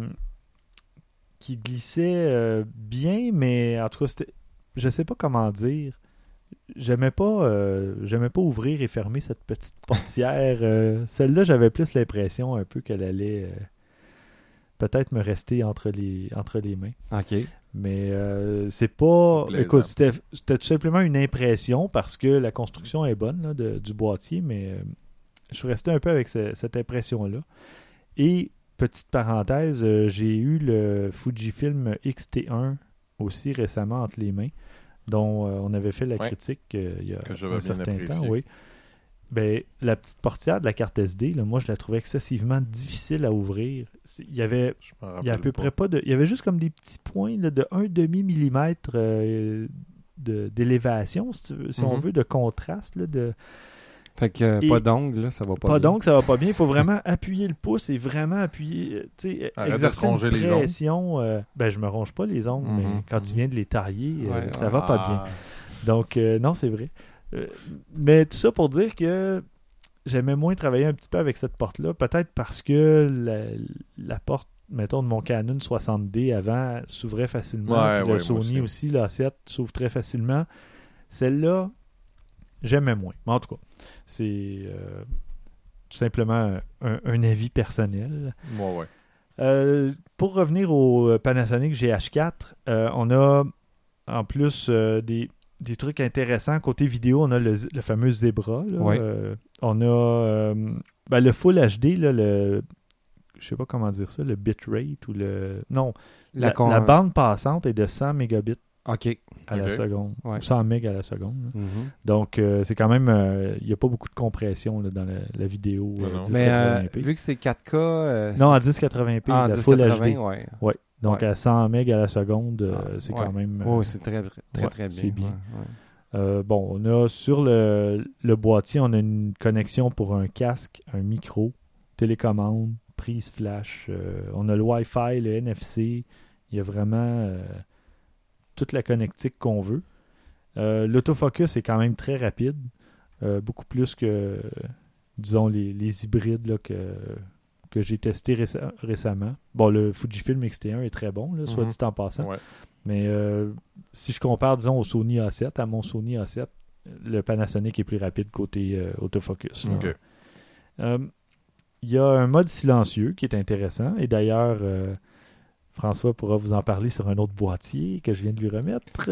qui glissait euh, bien, mais en tout cas, c'était, je sais pas comment dire. J'aimais pas, euh, j'aimais pas ouvrir et fermer cette petite portière. euh, celle-là, j'avais plus l'impression un peu qu'elle allait euh, peut-être me rester entre les, entre les mains. OK. Mais euh, c'est pas. Plaisant. Écoute, c'était, c'était tout simplement une impression parce que la construction est bonne là, de- du boîtier, mais euh, je suis resté un peu avec ce- cette impression-là. Et, petite parenthèse, euh, j'ai eu le Fujifilm X T un aussi récemment entre les mains, dont euh, on avait fait la Ouais. critique euh, il y a Que j'avais un bien certain apprécié. temps. Oui. Ben, la petite portière de la carte S D, là, moi, je la trouvais excessivement difficile à ouvrir. C'est- Il y avait Je me il y a à rappelle peu pas. près pas de. Il y avait juste comme des petits points là, de un demi-millimètre euh, de, d'élévation, si, tu veux- si on Mhm. veut, de contraste. Là, de... Fait que euh, Et- pas d'ongles, là, ça va pas Pas bien. donc, ça va pas bien. Il faut vraiment appuyer le pouce et vraiment appuyer. euh, Tu sais, Arrête de exercer te ronger une les ongles. pression. euh, ben, je me ronge pas les ongles, mais Mhm, quand tu mhm. viens de les tailler, euh, Ouais, ça ouais. va pas bien. Ah. Donc, euh, non, c'est vrai. Euh, mais tout ça pour dire que j'aimais moins travailler un petit peu avec cette porte-là. Peut-être parce que la, la porte, mettons, de mon Canon soixante D avant s'ouvrait facilement. Ouais, puis ouais, le moi Sony aussi. aussi, l'A sept, s'ouvre très facilement. Celle-là, j'aimais moins. Mais en tout cas, c'est euh, tout simplement un, un avis personnel. Ouais, ouais. Euh, pour revenir au Panasonic G H quatre, euh, on a en plus euh, des, des trucs intéressants. Côté vidéo, on a le, le fameux Zebra. Là. Oui. Euh, on a euh, ben, le Full H D, là, le, je sais pas comment dire ça, le bitrate ou le... Non, la, La con- la bande passante est de cent mégabits OK. à la Ok. seconde. Ouais. Ou cent mégas à la seconde. là. Mhm. Donc, euh, c'est quand même... euh, Il n'y a pas beaucoup de compression là, dans la, la vidéo Non, euh, non. dix Mais euh, quatre-vingts p. vu que c'est quatre K... euh, Non, en dix quatre-vingts p, ah, la dix Full H D. quatre-vingts, ouais. Ouais. Donc Ouais. à cent mégas à la seconde, euh, Ah, c'est ouais. quand même... Oh, euh, c'est très, très, ouais, très bien. c'est bien. Ouais, ouais. euh, bon, on a sur le, le boîtier, on a une connexion pour un casque, un micro, télécommande, prise flash. euh, on a le Wi-Fi, le N F C. Il y a vraiment euh, toute la connectique qu'on veut. Euh, l'autofocus est quand même très rapide. euh, beaucoup plus que, disons, les, les hybrides là, que, que j'ai testés réce- récemment. Bon, le Fujifilm X T un est très bon, là, soit Mhm. dit en passant. Ouais. Mais euh, si je compare, disons, au Sony A sept, à mon Sony A sept, le Panasonic est plus rapide côté euh, autofocus. là. Ok. Euh, Il y a un mode silencieux qui est intéressant. Et d'ailleurs, euh, François pourra vous en parler sur un autre boîtier que je viens de lui remettre.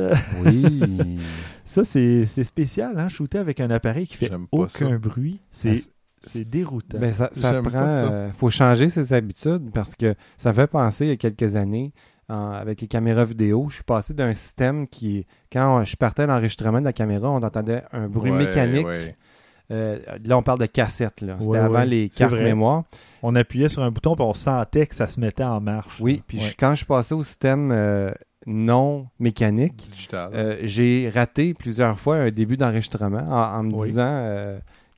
Oui. Ça, c'est c'est spécial, hein? Shooter avec un appareil qui fait J'aime pas aucun ça. bruit. Ah, C'est c'est- c'est déroutant. Ben, ça, ça J'aime prend. pas ça. euh, faut changer ses habitudes parce que ça fait penser il y a quelques années en- avec les caméras vidéo. Je suis passé d'un système qui, quand je partais à l'enregistrement de la caméra, on entendait un bruit Ouais, mécanique. ouais. Euh, là, on parle de cassette. Là. C'était Ouais, avant ouais. les C'est cartes vrai. mémoire. On appuyait sur un bouton et on sentait que ça se mettait en marche. Oui, là. puis Ouais. je- quand je suis passé au système euh, non mécanique, Digital. euh, j'ai raté plusieurs fois un début d'enregistrement en, en me Oui. disant euh, que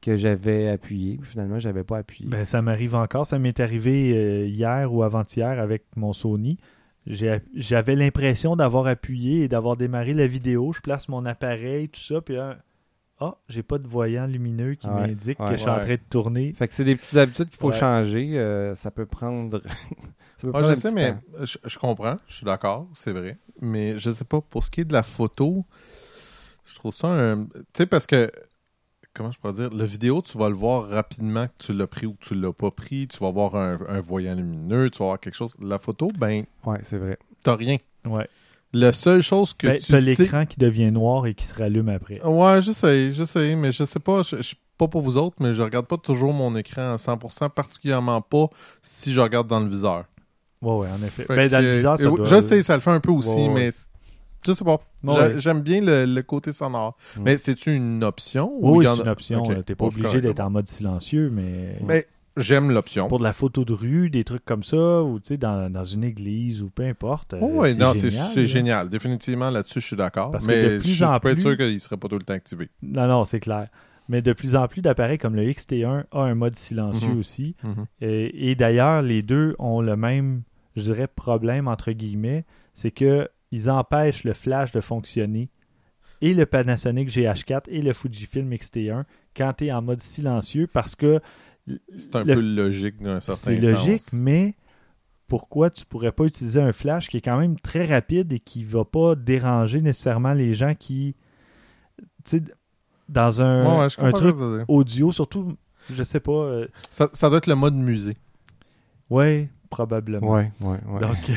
que j'avais appuyé. Puis finalement, j'avais pas appuyé. Ben, ça m'arrive encore. Ça m'est arrivé euh, hier ou avant-hier avec mon Sony. J'ai, j'avais l'impression d'avoir appuyé et d'avoir démarré la vidéo. Je place mon appareil, tout ça, puis là, ah, j'ai pas de voyant lumineux qui ouais, m'indique ouais, que je suis ouais. en train de tourner. Fait que c'est des petites habitudes qu'il faut Ouais. changer. Euh, ça peut prendre... ça peut Ouais, prendre je un sais, petit mais temps. je, je comprends, je suis d'accord, c'est vrai. Mais je sais pas, pour ce qui est de la photo, je trouve ça un... Tu sais, parce que, comment je pourrais dire, la vidéo, tu vas le voir rapidement que tu l'as pris ou que tu l'as pas pris. Tu vas voir un, un voyant lumineux, tu vas voir quelque chose. La photo, ben, Ouais, c'est vrai. t'as rien. Ouais. La seule chose que Ben, tu t'as sais... l'écran qui devient noir et qui se rallume après. Ouais, je sais, je sais, mais je sais pas, je, je suis pas pour vous autres, mais je regarde pas toujours mon écran à cent pour cent, particulièrement pas si je regarde dans le viseur. Ouais, ouais, en effet. Fait Ben, dans que, le viseur, ça euh, doit... Je sais, ça le fait un peu aussi, Ouais, ouais. mais c- je sais pas. Ouais, J'a- ouais. J'aime bien le, le côté sonore. Mm. Mais c'est-tu une option? ou Oui, il y en c'est a- une option. Ok. là. T'es pas Bon, c'est obligé correct, d'être bon. en mode silencieux, mais... Mais j'aime l'option. Pour de la photo de rue, des trucs comme ça, ou tu sais, dans, dans une église, ou peu importe. euh, Oh, ouais, c'est non, c'est génial, c'est là. génial. Définitivement, là-dessus, je suis d'accord. Parce que Mais de plus je, en je peux être plus- sûr qu'il serait pas tout le temps activé. Non, non, c'est clair. Mais de plus en plus d'appareils comme le X T un a un mode silencieux Mhm. aussi. Mhm. Et, et d'ailleurs, les deux ont le même, je dirais, problème, entre guillemets, c'est que ils empêchent le flash de fonctionner, et le Panasonic G H quatre et le Fujifilm X T un, quand tu es en mode silencieux, parce que C'est un le- peu logique d'un certain c'est sens. logique, mais pourquoi tu pourrais pas utiliser un flash qui est quand même très rapide et qui va pas déranger nécessairement les gens qui... Tu sais, dans un, Ouais, ouais, je un comprends truc ce que tu veux dire. audio, surtout, je sais pas... euh, Ça, ça doit être le mode musée. ouais, probablement. Ouais, ouais, ouais. Donc,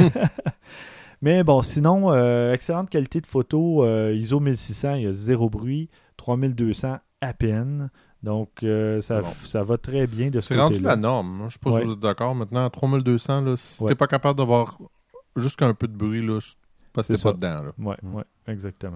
mais bon, sinon, euh, excellente qualité de photo, euh, I S O mille six cents, il y a zéro bruit, trois mille deux cents à peine. Donc, euh, ça, Bon. ça va très bien de ce C'est rendu côté-là. la norme. Moi, je sais pas Ouais. si vous êtes d'accord. Maintenant, à trois mille deux cents, là, si Ouais. t'es pas capable d'avoir juste un peu de bruit, là, je- parce que C'est t'es pas ça. dedans. Là. Ouais, Mm. ouais, exactement.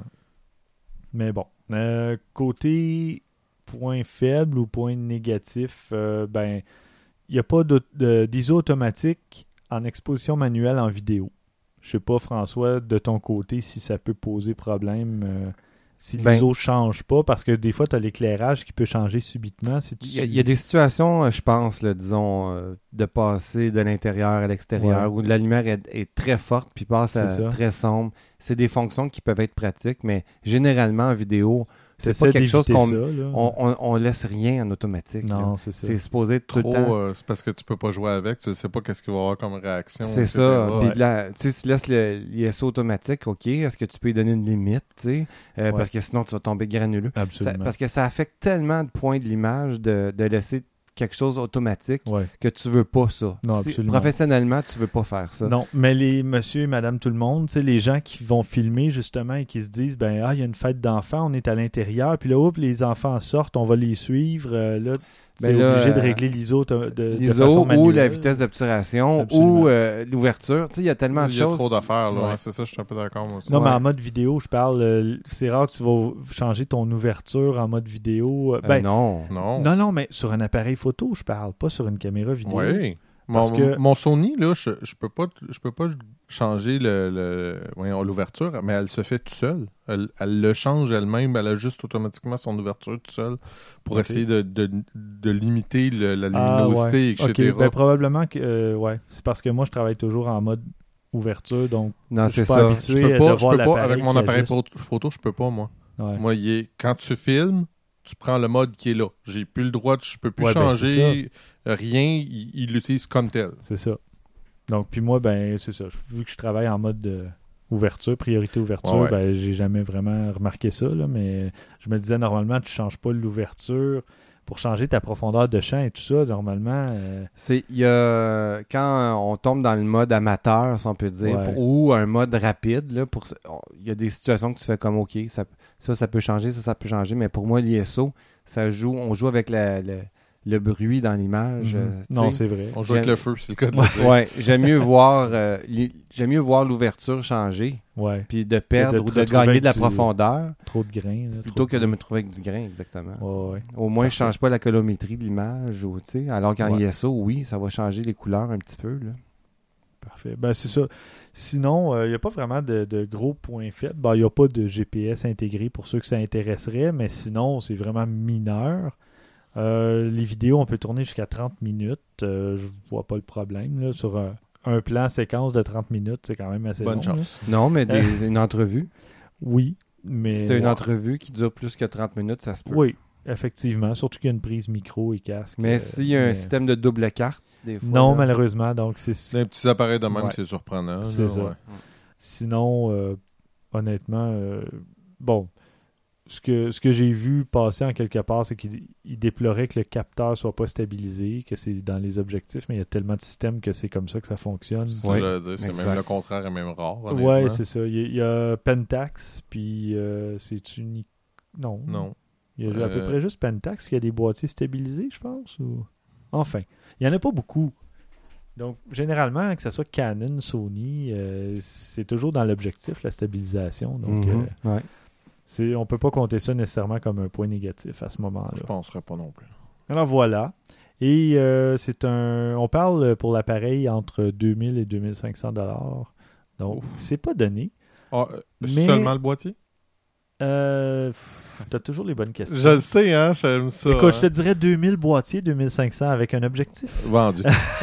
Mais bon, euh, côté point faible ou point négatif, euh, ben, il n'y a pas d'au- de- d'I S O automatique en exposition manuelle en vidéo. Je sais pas, François, de ton côté, si ça peut poser problème, euh, si Ben- l'I S O ne change pas, parce que des fois, tu as l'éclairage qui peut changer subitement. Si tu... Il y, a, il y a des situations, euh, je pense, là, disons, euh, de passer de l'intérieur à l'extérieur, Ouais. où la lumière est, est très forte puis passe à C'est ça. très sombre. C'est des fonctions qui peuvent être pratiques, mais généralement en vidéo, c'est T'essaies pas quelque chose d'éviter qu'on ça, là. on, on, on laisse rien en automatique. là. Non, c'est ça. C'est supposé être tout Trop, le temps. euh, c'est parce que tu peux pas jouer avec, tu sais pas qu'est-ce qu'il va y avoir comme réaction. C'est et ça. cetera. Puis Ouais. là, tu sais, si tu laisses le l'I S O automatique, OK, est-ce que tu peux lui donner une limite, tu sais, euh, Ouais. parce que sinon tu vas tomber granuleux. Ça- Absolument. parce que ça affecte tellement de points de l'image de, de laisser quelque chose automatique Ouais. que tu veux pas ça. Non, Si- absolument. professionnellement, tu veux pas faire ça. Non, mais les monsieur et madame tout le monde, tu sais, les gens qui vont filmer justement et qui se disent, ben, ah, il y a une fête d'enfants, on est à l'intérieur, puis là, oups, les enfants sortent, on va les suivre. euh, là, c'est Ben là, obligé de euh, régler l'I S O de, de, de L'I S O façon ou manuelle. la vitesse d'obturation Absolument. ou euh, l'ouverture. Tu sais, il y a tellement de Il y a choses. trop qui- d'affaires, là. Ouais. Ouais, c'est ça, je suis un peu d'accord, moi aussi. Non, mais Ouais. en mode vidéo, je parle, euh, c'est rare que tu vas changer ton ouverture en mode vidéo. euh, Euh, Ben, non. Non. non, non, mais sur un appareil photo, je parle, pas sur une caméra vidéo. Oui. Parce Mon, que- mon Sony, là, je, je peux pas je peux pas changer le, le- voyons, l'ouverture, mais elle se fait tout seule. Elle, elle le change elle-même, elle ajuste automatiquement son ouverture tout seule pour Ok. essayer de, de, de limiter le- la Ah, luminosité, ouais. et cetera. Ok, ben, probablement que, euh, ouais, c'est parce que moi, je travaille toujours en mode ouverture, donc Non, je suis c'est pas ça. habitué. je peux de pas, je voir peux pas l'appareil avec mon qui appareil ajuste. photo, photo, je peux pas, moi. Ouais. Moi, il est, quand tu filmes, tu prends le mode qui est là. J'ai plus le droit, de- je peux plus Ouais, ben, changer rien, il il l'utilise comme tel. C'est ça. Donc, puis moi, ben, c'est ça. Vu que je travaille en mode de ouverture, priorité ouverture, Ouais, ouais. ben, j'ai jamais vraiment remarqué ça, là, mais je me disais, normalement, tu changes pas l'ouverture pour changer ta profondeur de champ et tout ça, normalement. euh, C'est il y a quand on tombe dans le mode amateur, si on peut dire, Ouais. ou un mode rapide là, pour on- il y a des situations que tu fais comme OK, ça ça ça peut changer, ça ça peut changer, mais pour moi l'I S O, ça joue on joue avec la, le, le bruit dans l'image. mhm. euh, tu Non, sais. c'est vrai. On joue avec J'aime- le feu, c'est le cas de le dire. Ouais, j'aime mieux voir euh, li- j'aime mieux voir l'ouverture changer Ouais. puis de perdre de ou te de retrouver gagner avec de la du- profondeur Trop de grains. là, plutôt trop que de grains. me trouver avec du grain exactement. Ouais, ouais. Au moins, je Parfait. change pas la colorimétrie de l'image. Ou, tu sais, alors qu'en Ouais. I S O, oui, ça va changer les couleurs un petit peu. Là. Parfait. Ben, c'est ça. Sinon, il n'y a pas vraiment de, de gros points faibles. Il n'y a pas de G P S intégré pour ceux que ça intéresserait, mais sinon, c'est vraiment mineur. Euh, les vidéos, on peut tourner jusqu'à trente minutes. Euh, je vois pas le problème. Là, sur un, un plan séquence de trente minutes, c'est quand même assez Bonne long. chance. Là. Non, mais des, une entrevue. Oui, mais... Si t'as une ouais. entrevue qui dure plus que trente minutes, ça se peut. Oui, effectivement. Surtout qu'il y a une prise micro et casque. Mais euh, s'il y a un mais... système de double carte, des fois... Non, là, malheureusement. Donc, c'est... C'est un petit appareil de même, Ouais. c'est surprenant. C'est là, ça. ouais. Sinon, euh, honnêtement, euh, bon, ce que, ce que j'ai vu passer en quelque part, c'est qu'il il déplorait que le capteur soit pas stabilisé, que c'est dans les objectifs, mais il y a tellement de systèmes que c'est comme ça que ça fonctionne. C'est Ouais, ça, j'allais dire, c'est exact. même le contraire est même rare. honnêtement. Ouais, c'est ça. Il y a, il y a Pentax, puis euh, c'est une... Non. Non. Il y a à peu Euh, près juste Pentax qui a des boîtiers stabilisés, je pense. Ou... Enfin, il n'y en a pas beaucoup. Donc, généralement, que ce soit Canon, Sony, euh, c'est toujours dans l'objectif, la stabilisation. Donc, Mhm, euh, ouais. c'est, on ne peut pas compter ça nécessairement comme un point négatif à ce moment-là. Je penserais pas non plus. Alors, voilà. Et euh, c'est un... On parle pour l'appareil entre deux mille et deux mille cinq cents dollars. Donc, Ouf. c'est pas donné. Ah, euh, Mais- Seulement le boîtier? Euh, tu as toujours les bonnes questions. Je le sais, hein, j'aime ça. Écoute, hein. je te dirais deux mille boîtiers, deux mille cinq cents avec un objectif. Vendu.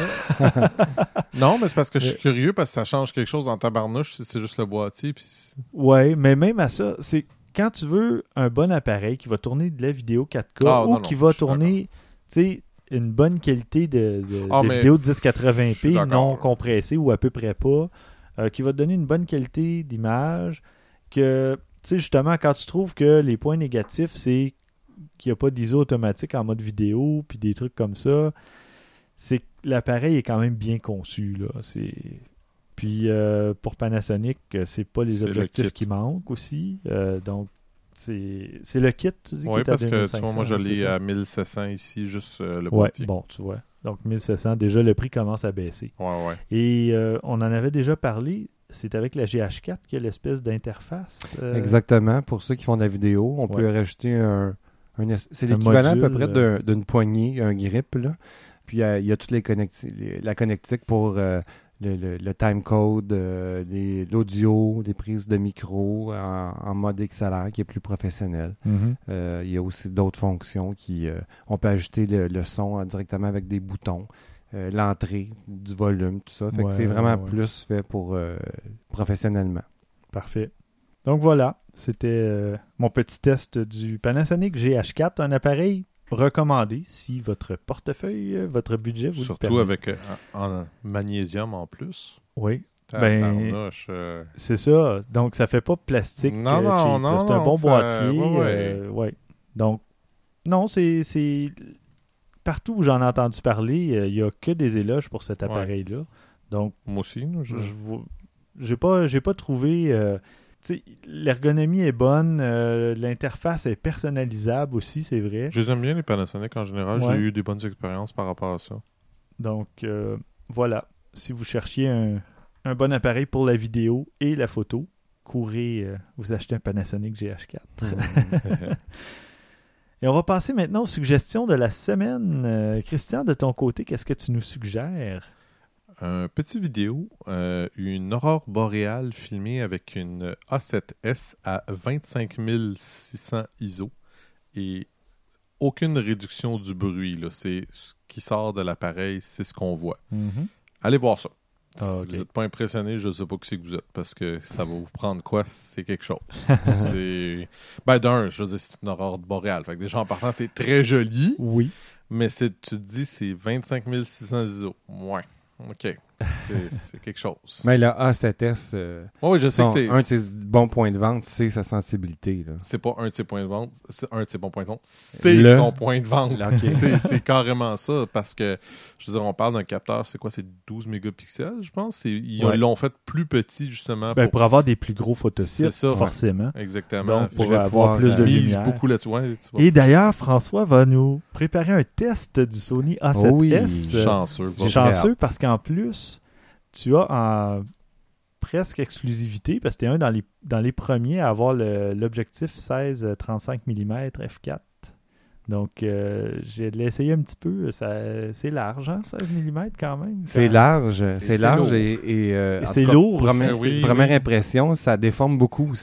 Non, mais c'est parce que je suis curieux, parce que ça change quelque chose dans ta barnouche si c'est juste le boîtier. Puis... Ouais, mais même à ça, c'est quand tu veux un bon appareil qui va tourner de la vidéo quatre K Ah, ou non, qui non, va je suis tourner, tu sais, une bonne qualité de, de, Ah, de mais vidéo de dix quatre-vingts je suis p d'accord. non compressée ou à peu près pas, euh, qui va te donner une bonne qualité d'image, que, tu sais, justement, quand tu trouves que les points négatifs, c'est qu'il n'y a pas d'I S O automatique en mode vidéo, puis des trucs comme ça, c'est que l'appareil est quand même bien conçu, là. C'est... Puis euh, pour Panasonic, euh, c'est pas les C'est le objectifs kit. qui manquent aussi. Euh, donc, c'est... c'est le kit, tu dis, qui Oui, est à parce que tu deux mille cinq cents, vois, moi, je c'est l'ai ça? à mille sept cents ici, juste euh, le Ouais, boîtier. bon, tu vois. Donc, mille sept cents, déjà, le prix commence à baisser. Ouais, ouais. Et euh, on en avait déjà parlé, c'est avec la G H quatre qu'il y a l'espèce d'interface. euh, Exactement. Pour ceux qui font de la vidéo, on Ouais. peut rajouter un... un es- c'est Un l'équivalent à peu module, près d'un- d'une poignée, un grip, là. Puis euh, il y a toutes les connecti- les- la connectique pour euh, le, le, le timecode, euh, les- l'audio, les prises de micro en, en mode X L R qui est plus professionnel. mhm. Euh, il y a aussi d'autres fonctions qui... euh, on peut ajouter le, le son euh, directement avec des boutons, euh, l'entrée, du volume, tout ça. Fait Ouais, que c'est vraiment ouais, ouais. plus fait pour euh, professionnellement. Parfait. Donc voilà, c'était euh, mon petit test du Panasonic G H quatre, un appareil recommandé si votre portefeuille, euh, votre budget vous le Surtout permet. avec euh, en, en magnésium en plus. Oui, Ben, Tabarnouche, euh, c'est ça. Donc ça fait pas plastique. Non, euh, non, cheap, non, là. C'est un non, bon ça- boîtier. ouais, ouais. euh, ouais. Donc, non, c'est... c'est... Partout où j'en ai entendu parler, euh, il n'y a que des éloges pour cet Ouais. appareil-là. Donc, moi aussi. là, je- je vois- j'ai pas j'ai pas trouvé euh, tu sais, l'ergonomie est bonne, euh, l'interface est personnalisable aussi, c'est vrai. Je les aime bien, les Panasonic en général. Ouais. J'ai eu des bonnes expériences par rapport à ça. Donc euh, voilà, si vous cherchiez un, un bon appareil pour la vidéo et la photo, courez euh, vous achetez un Panasonic G H quatre. Et on va passer maintenant aux suggestions de la semaine. Euh, Christian, de ton côté, qu'est-ce que tu nous suggères? Un petit vidéo, euh, une aurore boréale filmée avec une A sept S à vingt-cinq mille six cents I S O et aucune réduction du bruit. Là. C'est ce qui sort de l'appareil, c'est ce qu'on voit. Allez voir ça. Ah, Si ok. vous n'êtes pas impressionné, je ne sais pas qui c'est que vous êtes parce que ça va vous prendre quoi, c'est quelque chose. c'est... Ben d'un, je veux dire, c'est une aurore boréale. Fait que déjà en partant, c'est très joli, Oui. mais c'est, tu te dis c'est vingt-cinq mille six cents I S O. Ouais. OK. C'est, c'est quelque chose. Mais la A sept S, euh, Ouais, oui, je sais son- que c'est, un de ses bons points de vente, c'est sa sensibilité. Là. c'est pas un de ses points de vente, c'est un de ses bons points de vente, c'est Le- son point de vente. Là, ok. c'est, c'est carrément ça parce que, je veux dire, on parle d'un capteur, c'est quoi, c'est douze mégapixels, je pense. C'est, ils Ouais. l'ont fait plus petit justement Ben, pour, pour avoir des plus gros photosites, C'est ça. forcément. Exactement. Donc, pour Je vais avoir pouvoir- plus de je mise lumière. beaucoup là-dessus. Ouais, tu vois. Et d'ailleurs, François va nous préparer un test du Sony A sept S. Oh oui, Euh, Chanceux. J'ai J'ai très chanceux hâte. parce qu'en plus, tu as en presque exclusivité, parce que tu es un dans les, dans les premiers à avoir le- l'objectif seize trente-cinq millimètres f quatre. Donc, euh, j'ai essayé un petit peu. Ça, c'est large, hein, seize millimètres quand même. C'est Ça- large, c'est c'est large lourd. et, et, euh, Et en c'est tout cas, lourd Première, aussi. Oui, première oui. impression, ça déforme beaucoup aussi. Oui,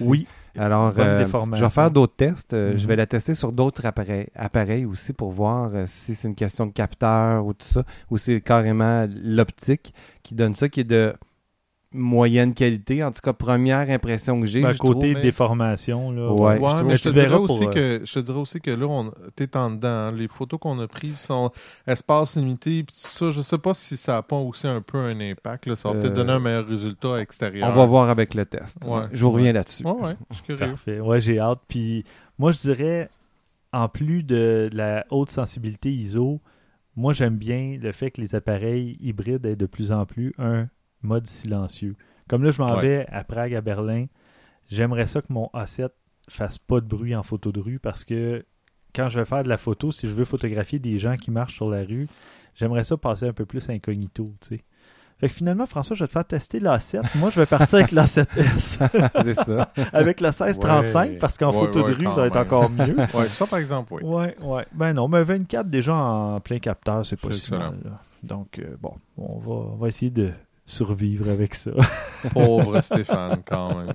Alors, Bonne euh, je déformation. vais faire d'autres tests. Euh, Mhm. Je vais la tester sur d'autres appareils, appareils aussi pour voir euh, si c'est une question de capteur ou tout ça, ou c'est carrément l'optique qui donne ça, qui est de moyenne qualité. En tout cas, première impression que j'ai, Ben, je côté trouve. déformation, là. Ouais, Ouais, je trouve- mais je tu te, verras dirais pour, aussi euh, que, je te dirais aussi que là, on, t'es en dedans. Hein. Les photos qu'on a prises sont espace limité. Pis tout ça, je sais pas si ça n'a pas aussi un peu un impact. Là. Ça va Euh, peut-être donner un meilleur résultat à extérieur. On va voir avec le test. Ouais. Je vous reviens là-dessus. Ouais, ouais, je suis curieux. Parfait. Ouais, j'ai hâte. Puis moi, je dirais, en plus de, de la haute sensibilité I S O, moi, j'aime bien le fait que les appareils hybrides aient de plus en plus un mode silencieux. Comme là, je m'en Ouais. vais à Prague, à Berlin. J'aimerais ça que mon A sept fasse pas de bruit en photo de rue parce que quand je vais faire de la photo, si je veux photographier des gens qui marchent sur la rue, j'aimerais ça passer un peu plus incognito, tu sais. Fait que finalement, François, je vais te faire tester l'A sept. Moi, je vais partir avec l'A sept S. C'est ça. Avec le seize trente-cinq, Ouais. parce qu'en Ouais, photo de ouais, rue, quand ça va être même. encore mieux. Ouais, ça, par exemple, oui. Ouais, ouais. Ben non, mais vingt-quatre déjà en plein capteur, c'est pas C'est si excellent. mal. Là. Donc, euh, bon, on va, on va essayer de survivre avec ça. Pauvre Stéphane, quand même.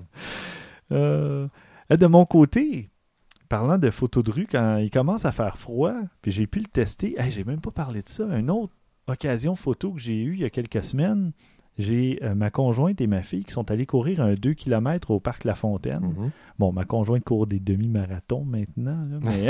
Euh, de mon côté, parlant de photos de rue, quand il commence à faire froid, puis j'ai pu le tester, hey, j'ai même pas parlé de ça. Une autre occasion photo que j'ai eue il y a quelques semaines, j'ai euh, ma conjointe et ma fille qui sont allés courir un deux kilomètres au parc La Fontaine. Mhm. Bon, ma conjointe court des demi-marathons maintenant, là, mais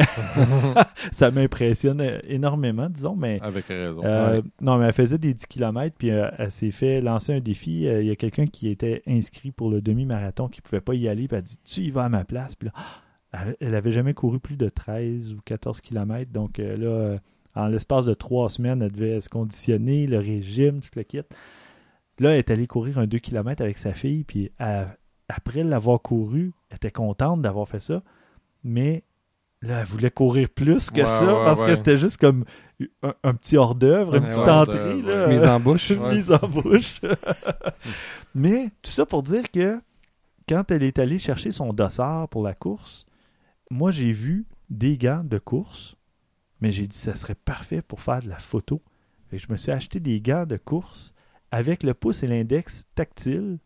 ça m'impressionne énormément, disons, mais Avec raison. euh, Ouais. non, mais elle faisait des dix kilomètres, puis euh, elle s'est fait lancer un défi. Euh, Il y a quelqu'un qui était inscrit pour le demi-marathon qui ne pouvait pas y aller, puis elle a dit « Tu y vas à ma place? » Puis là, elle- elle avait jamais couru plus de treize ou quatorze kilomètres, donc euh, là, euh, en l'espace de trois semaines, elle devait se conditionner, le régime, tout le kit. Là, elle est allée courir un deux kilomètres avec sa fille, puis elle- après l'avoir couru, elle était contente d'avoir fait ça, mais là, elle voulait courir plus que Ouais, ça, ouais, parce que ouais. c'était juste comme un, un petit hors-d'œuvre, une Ouais, petite ouais, entrée, hors-d'œuvre, là. Mise en bouche. Une mise en bouche. Mais tout ça pour dire que quand elle est allée chercher son dossard pour la course, moi, j'ai vu des gants de course, mais j'ai dit que ça serait parfait pour faire de la photo. Fait que je me suis acheté des gants de course avec le pouce et l'index tactile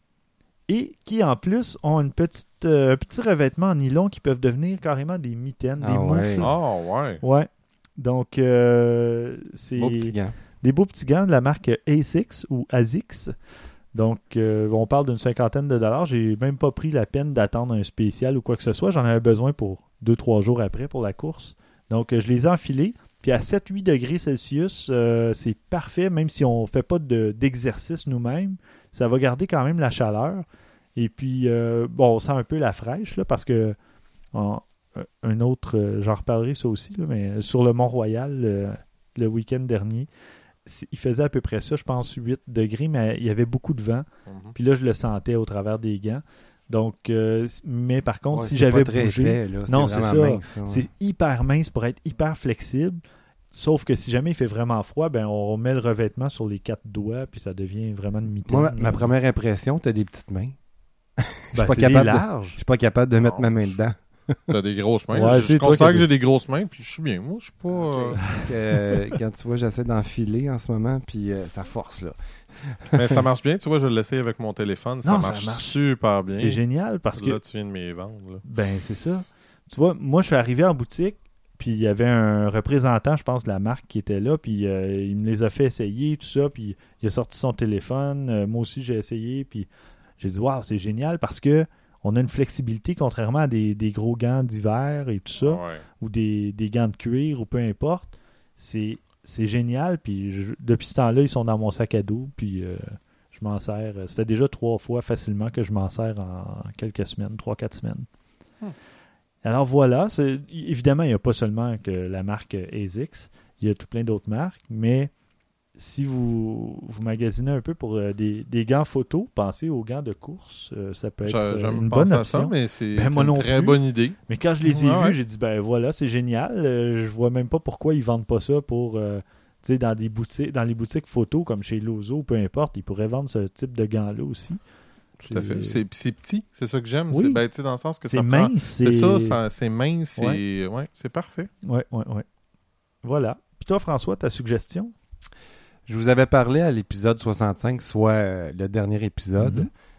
et qui, en plus, ont une petite, euh, un petit revêtement en nylon qui peuvent devenir carrément des mitaines, des Ah ouais. moufles. Ah, ouais. Ouais. Donc, euh, c'est Beau petit gant. des beaux petits gants de la marque ASICS ou ASICS. Donc, euh, on parle d'une cinquantaine de dollars. J'ai même pas pris la peine d'attendre un spécial ou quoi que ce soit. J'en avais besoin pour deux trois jours après pour la course. Donc, euh, je les ai enfilés. Puis à sept huit degrés Celsius, euh, c'est parfait, même si on ne fait pas de, d'exercice nous-mêmes. Ça va garder quand même la chaleur. Et puis, euh, bon, on sent un peu la fraîche, là, parce que en- un autre, euh, j'en reparlerai ça aussi, là, mais sur le Mont-Royal, euh, le week-end dernier, c'est- il faisait à peu près ça, je pense, huit degrés, mais il y avait beaucoup de vent. Mhm. Puis là, je le sentais au travers des gants. Donc, euh, mais par contre, Ouais, si c'est j'avais pas très bougé... épais, là. Non, c'est vraiment ça. mince, ça, ouais. C'est hyper mince pour être hyper flexible. Sauf que si jamais il fait vraiment froid, ben on met le revêtement sur les quatre doigts, puis ça devient vraiment une mitaine. Moi, ma, ma première impression, t'as des petites mains. ben, pas c'est capable des de- larges. Je suis pas capable de mettre Non, ma main je- dedans. T'as des grosses mains. Ouais, je c'est je toi considère qui as que j'ai des grosses mains, puis je suis bien. Moi, je suis pas... euh, Parce que, euh, quand tu vois, j'essaie d'enfiler en ce moment, puis euh, ça force, là. Mais ça marche bien. Tu vois, je l'essaye avec mon téléphone. Ça, Non, ça marche, marche. super bien. C'est génial parce que Là, tu viens de m'y vendre. Là. ben c'est ça. Tu vois, moi je suis arrivé en boutique, puis il y avait un représentant, je pense, de la marque qui était là, puis euh, il me les a fait essayer, tout ça, puis il a sorti son téléphone. Euh, moi aussi j'ai essayé, puis j'ai dit waouh, c'est génial parce que on a une flexibilité contrairement à des, des gros gants d'hiver et tout ça, Ouais. ou des, des gants de cuir ou peu importe. C'est c'est génial, puis je- depuis ce temps-là, ils sont dans mon sac à dos, puis euh, je m'en sers. Ça fait déjà trois fois facilement que je m'en sers en quelques semaines, trois, quatre semaines. Hmm. Alors voilà, c'est- évidemment, il n'y a pas seulement que la marque ASICS, il y a tout plein d'autres marques, mais si vous, vous magasinez un peu pour euh, des, des gants photo, pensez aux gants de course, euh, ça peut être J'a- euh, J'aime une penser bonne à ça, option. mais c'est Ben, moi une non très plus. bonne idée. Mais quand je les ai Ouais, vus, ouais. j'ai dit, ben voilà, c'est génial. Euh, je vois même pas pourquoi ils vendent pas ça pour, euh, tu sais, dans des boutiques, dans les boutiques photo comme chez Lozo, peu importe, ils pourraient vendre ce type de gants-là aussi. Tout à fait. C'est c'est petit, c'est ça que j'aime. Oui. C'est ben, tu sais, dans le sens que C'est ça prend- mince. C'est ça, ça- c'est mince, c'est Ouais. ouais, c'est parfait. Ouais, ouais, ouais. Voilà. Puis toi, François, ta suggestion? Je vous avais parlé à l'épisode soixante-cinq, soit euh, le dernier épisode, Mhm.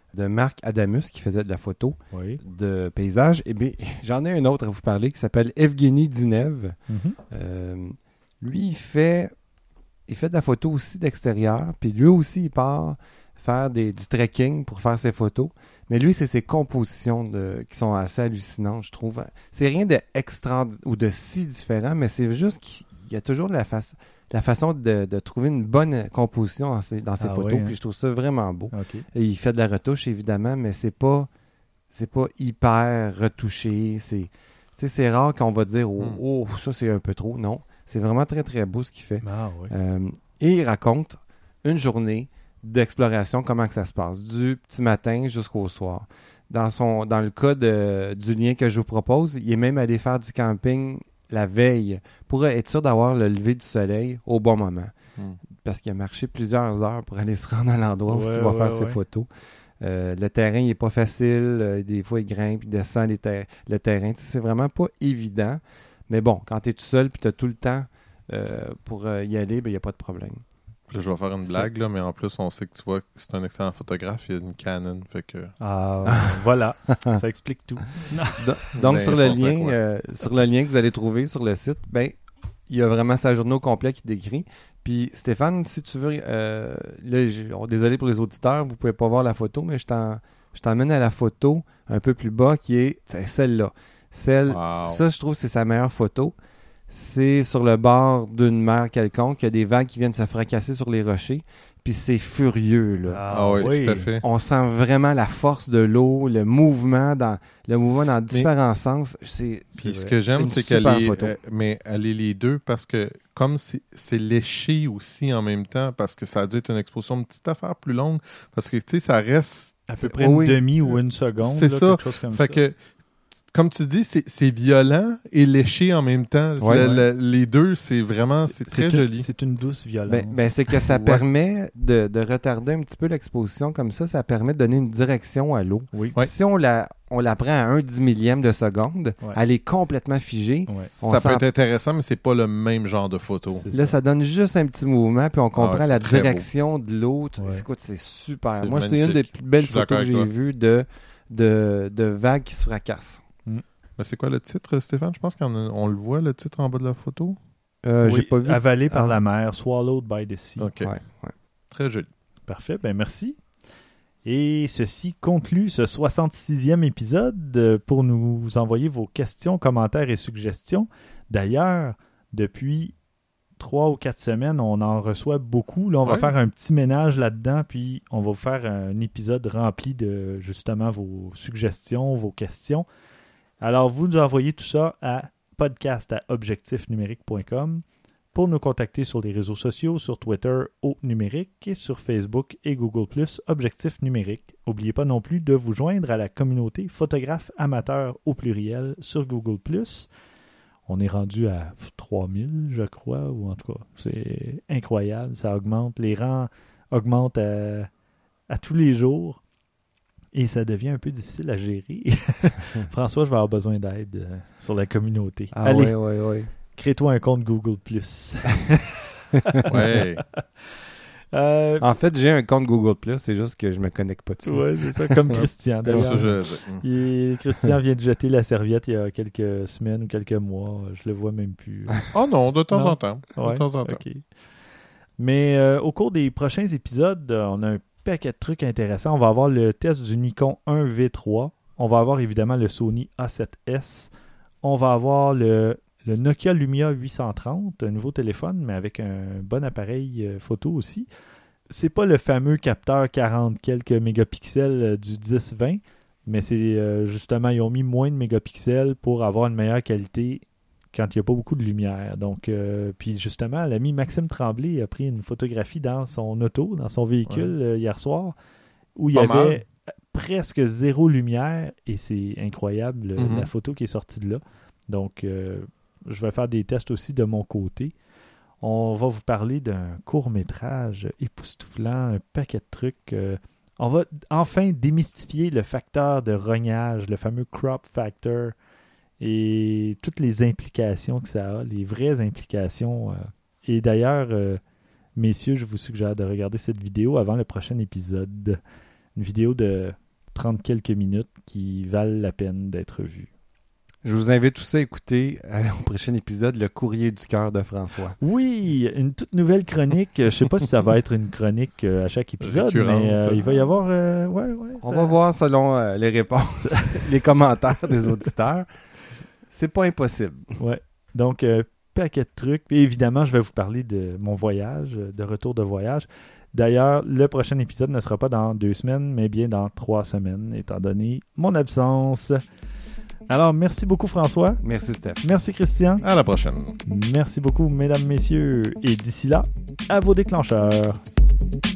de Marc Adamus qui faisait de la photo Oui. de paysage. Et bien, j'en ai un autre à vous parler qui s'appelle Evgeny Dinev. Mm-hmm. Euh, lui, il fait, il fait de la photo aussi d'extérieur. Puis lui aussi, il part faire des, du trekking pour faire ses photos. Mais lui, c'est ses compositions de, qui sont assez hallucinantes, je trouve. C'est rien de extra ou de si différent, mais c'est juste qu'il y a toujours la, face, la façon de, de trouver une bonne composition dans ses, dans ses Ah photos. oui, hein? Puis je trouve ça vraiment beau. OK. Et il fait de la retouche, évidemment, mais c'est pas c'est pas hyper retouché. C'est, tu sais, c'est rare qu'on va dire oh, Mm. oh, ça c'est un peu trop. Non. C'est vraiment très, très beau ce qu'il fait. Ah oui. Euh, et il raconte une journée d'exploration, comment que ça se passe, du petit matin jusqu'au soir. Dans, son, dans le cas de, du lien que je vous propose, il est même allé faire du camping la veille pour être sûr d'avoir le lever du soleil au bon moment. Mm. Parce qu'il a marché plusieurs heures pour aller se rendre à l'endroit où Ouais, il va ouais, faire ses ouais. photos. Euh, le terrain, il n'est pas facile. Euh, des fois, il grimpe, il descend les ter- le terrain. Tu sais, c'est vraiment pas évident. Mais bon, quand tu es tout seul et tu as tout le temps euh, pour euh, y aller, ben, il n'y a pas de problème. Là, je vais faire une C'est- blague, là, mais en plus, on sait que tu vois que c'est un excellent photographe. Il y a une Canon. Fait que... Ah, voilà. Ça explique tout. Do- Donc, sur le, N'importe lien, quoi. euh, sur le lien que vous allez trouver sur le site, ben, il y a vraiment sa journée au complet qui décrit. Puis, Stéphane, si tu veux... euh, là, j'ai- oh, désolé pour les auditeurs, vous pouvez pas voir la photo, mais je t'en- je t'emmène à la photo un peu plus bas qui est c'est celle-là. Celle, Wow. Ça, je trouve que c'est sa meilleure photo. C'est sur le bord d'une mer quelconque. Il y a des vagues qui viennent se fracasser sur les rochers. Puis c'est furieux, là. Ah oui, tout à fait. On sent vraiment la force de l'eau, le mouvement dans le mouvement dans différents sens. C'est, Puis c'est ce que j'aime, une c'est qu'elle super est, photo. euh, mais elle est les deux parce que comme c'est, c'est léché aussi en même temps, parce que ça a dû être une exposition, une petite affaire plus longue, parce que tu sais, ça reste. À peu c'est- près oui. une demi ou une seconde. C'est là, ça. quelque chose comme Fait ça. que, comme tu dis, c'est, c'est violent et léché en même temps. Ouais, Le- ouais. le- les deux, c'est vraiment, c'est, très une- joli. C'est une douce violence. Ben, ben, c'est que ça Ouais. permet de, de retarder un petit peu l'exposition comme ça. Ça permet de donner une direction à l'eau. Oui. Ouais. Si on la, on la prend à un dix millième de seconde, Ouais. elle est complètement figée. Ouais. on Ça sent- peut être intéressant, mais c'est pas le même genre de photo. C'est Là, ça donne juste un petit mouvement, puis on comprend ouais, la c'est très direction de l'eau. Tu- Ouais. Écoute, c'est super. C'est Moi, c'est une des magnifique. plus belles Je suis photos que d'accord j'ai avec toi. vues de, de, de vagues qui se fracassent. Mais c'est quoi le titre, Stéphane? Je pense qu'on a- on le voit, le titre en bas de la photo. Euh, Oui, j'ai pas vu. Avalé par Ah. la mer, swallowed by the sea. OK. Ouais, ouais. Très joli. Parfait, ben merci. Et ceci conclut ce soixante-sixième épisode. Euh, Pour nous envoyer vos questions, commentaires et suggestions. D'ailleurs, depuis trois ou quatre semaines, on en reçoit beaucoup. Là, on va Ouais. faire un petit ménage là-dedans, puis on va vous faire un épisode rempli de justement vos suggestions, vos questions. Alors, vous nous envoyez tout ça à podcast à objectif numérique point com. Pour nous contacter sur les réseaux sociaux, sur Twitter, au numérique, et sur Facebook et Google plus, Objectif numérique. N'oubliez pas non plus de vous joindre à la communauté photographes amateurs au pluriel sur Google plus. On est rendu à trois mille, je crois, ou en tout cas, c'est incroyable. Ça augmente, les rangs augmentent à, à tous les jours. Et ça devient un peu difficile à gérer. François, je vais avoir besoin d'aide euh, sur la communauté. Ah Allez, ouais, ouais, ouais. crée-toi un compte Google plus. Ouais. Euh, En fait, j'ai un compte Google plus, c'est juste que je me connecte pas dessus. ouais, c'est ça, comme Christian. Ça, D'ailleurs, je- Il est- Christian vient de jeter la serviette il y a quelques semaines ou quelques mois. Je le vois même plus. Oh non, de temps Non. en temps. De Ouais, temps en temps. ok. Mais euh, au cours des prochains épisodes, euh, on a un paquet de trucs intéressants. On va avoir le test du Nikon un V trois. On va avoir évidemment le Sony A sept S. On va avoir le, le Nokia Lumia huit cent trente, un nouveau téléphone, mais avec un bon appareil euh, photo aussi. C'est pas le fameux capteur quarante quelques mégapixels euh, du dix vingt, mais c'est euh, justement, ils ont mis moins de mégapixels pour avoir une meilleure qualité quand il n'y a pas beaucoup de lumière. Donc, euh, puis justement, l'ami Maxime Tremblay a pris une photographie dans son auto, dans son véhicule Ouais. euh, hier soir, où il y Pas avait mal. presque zéro lumière, et c'est incroyable euh, Mhm. la photo qui est sortie de là. Donc, euh, je vais faire des tests aussi de mon côté. On va vous parler d'un court-métrage époustouflant, un paquet de trucs. euh, on va enfin démystifier le facteur de rognage, le fameux crop factor, et toutes les implications que ça a, les vraies implications. euh. Et d'ailleurs, euh, messieurs, je vous suggère de regarder cette vidéo avant le prochain épisode. une vidéo de trente quelques minutes qui valent la peine d'être vue. Je vous invite tous à écouter euh, au prochain épisode le courrier du cœur de François. Oui, une toute nouvelle chronique. Je sais pas si ça va être une chronique euh, à chaque épisode, Récurrente. mais euh, il va y avoir... euh, ouais, ouais, On ça- va voir selon euh, les réponses, les commentaires des auditeurs. C'est pas impossible. Ouais. Donc, euh, paquet de trucs. Et évidemment, je vais vous parler de mon voyage, euh, de retour de voyage. D'ailleurs, le prochain épisode ne sera pas dans deux semaines, mais bien dans trois semaines, étant donné mon absence. Alors, merci beaucoup, François. Merci, Steph. Merci, Christian. À la prochaine. Merci beaucoup, mesdames, messieurs. Et d'ici là, à vos déclencheurs.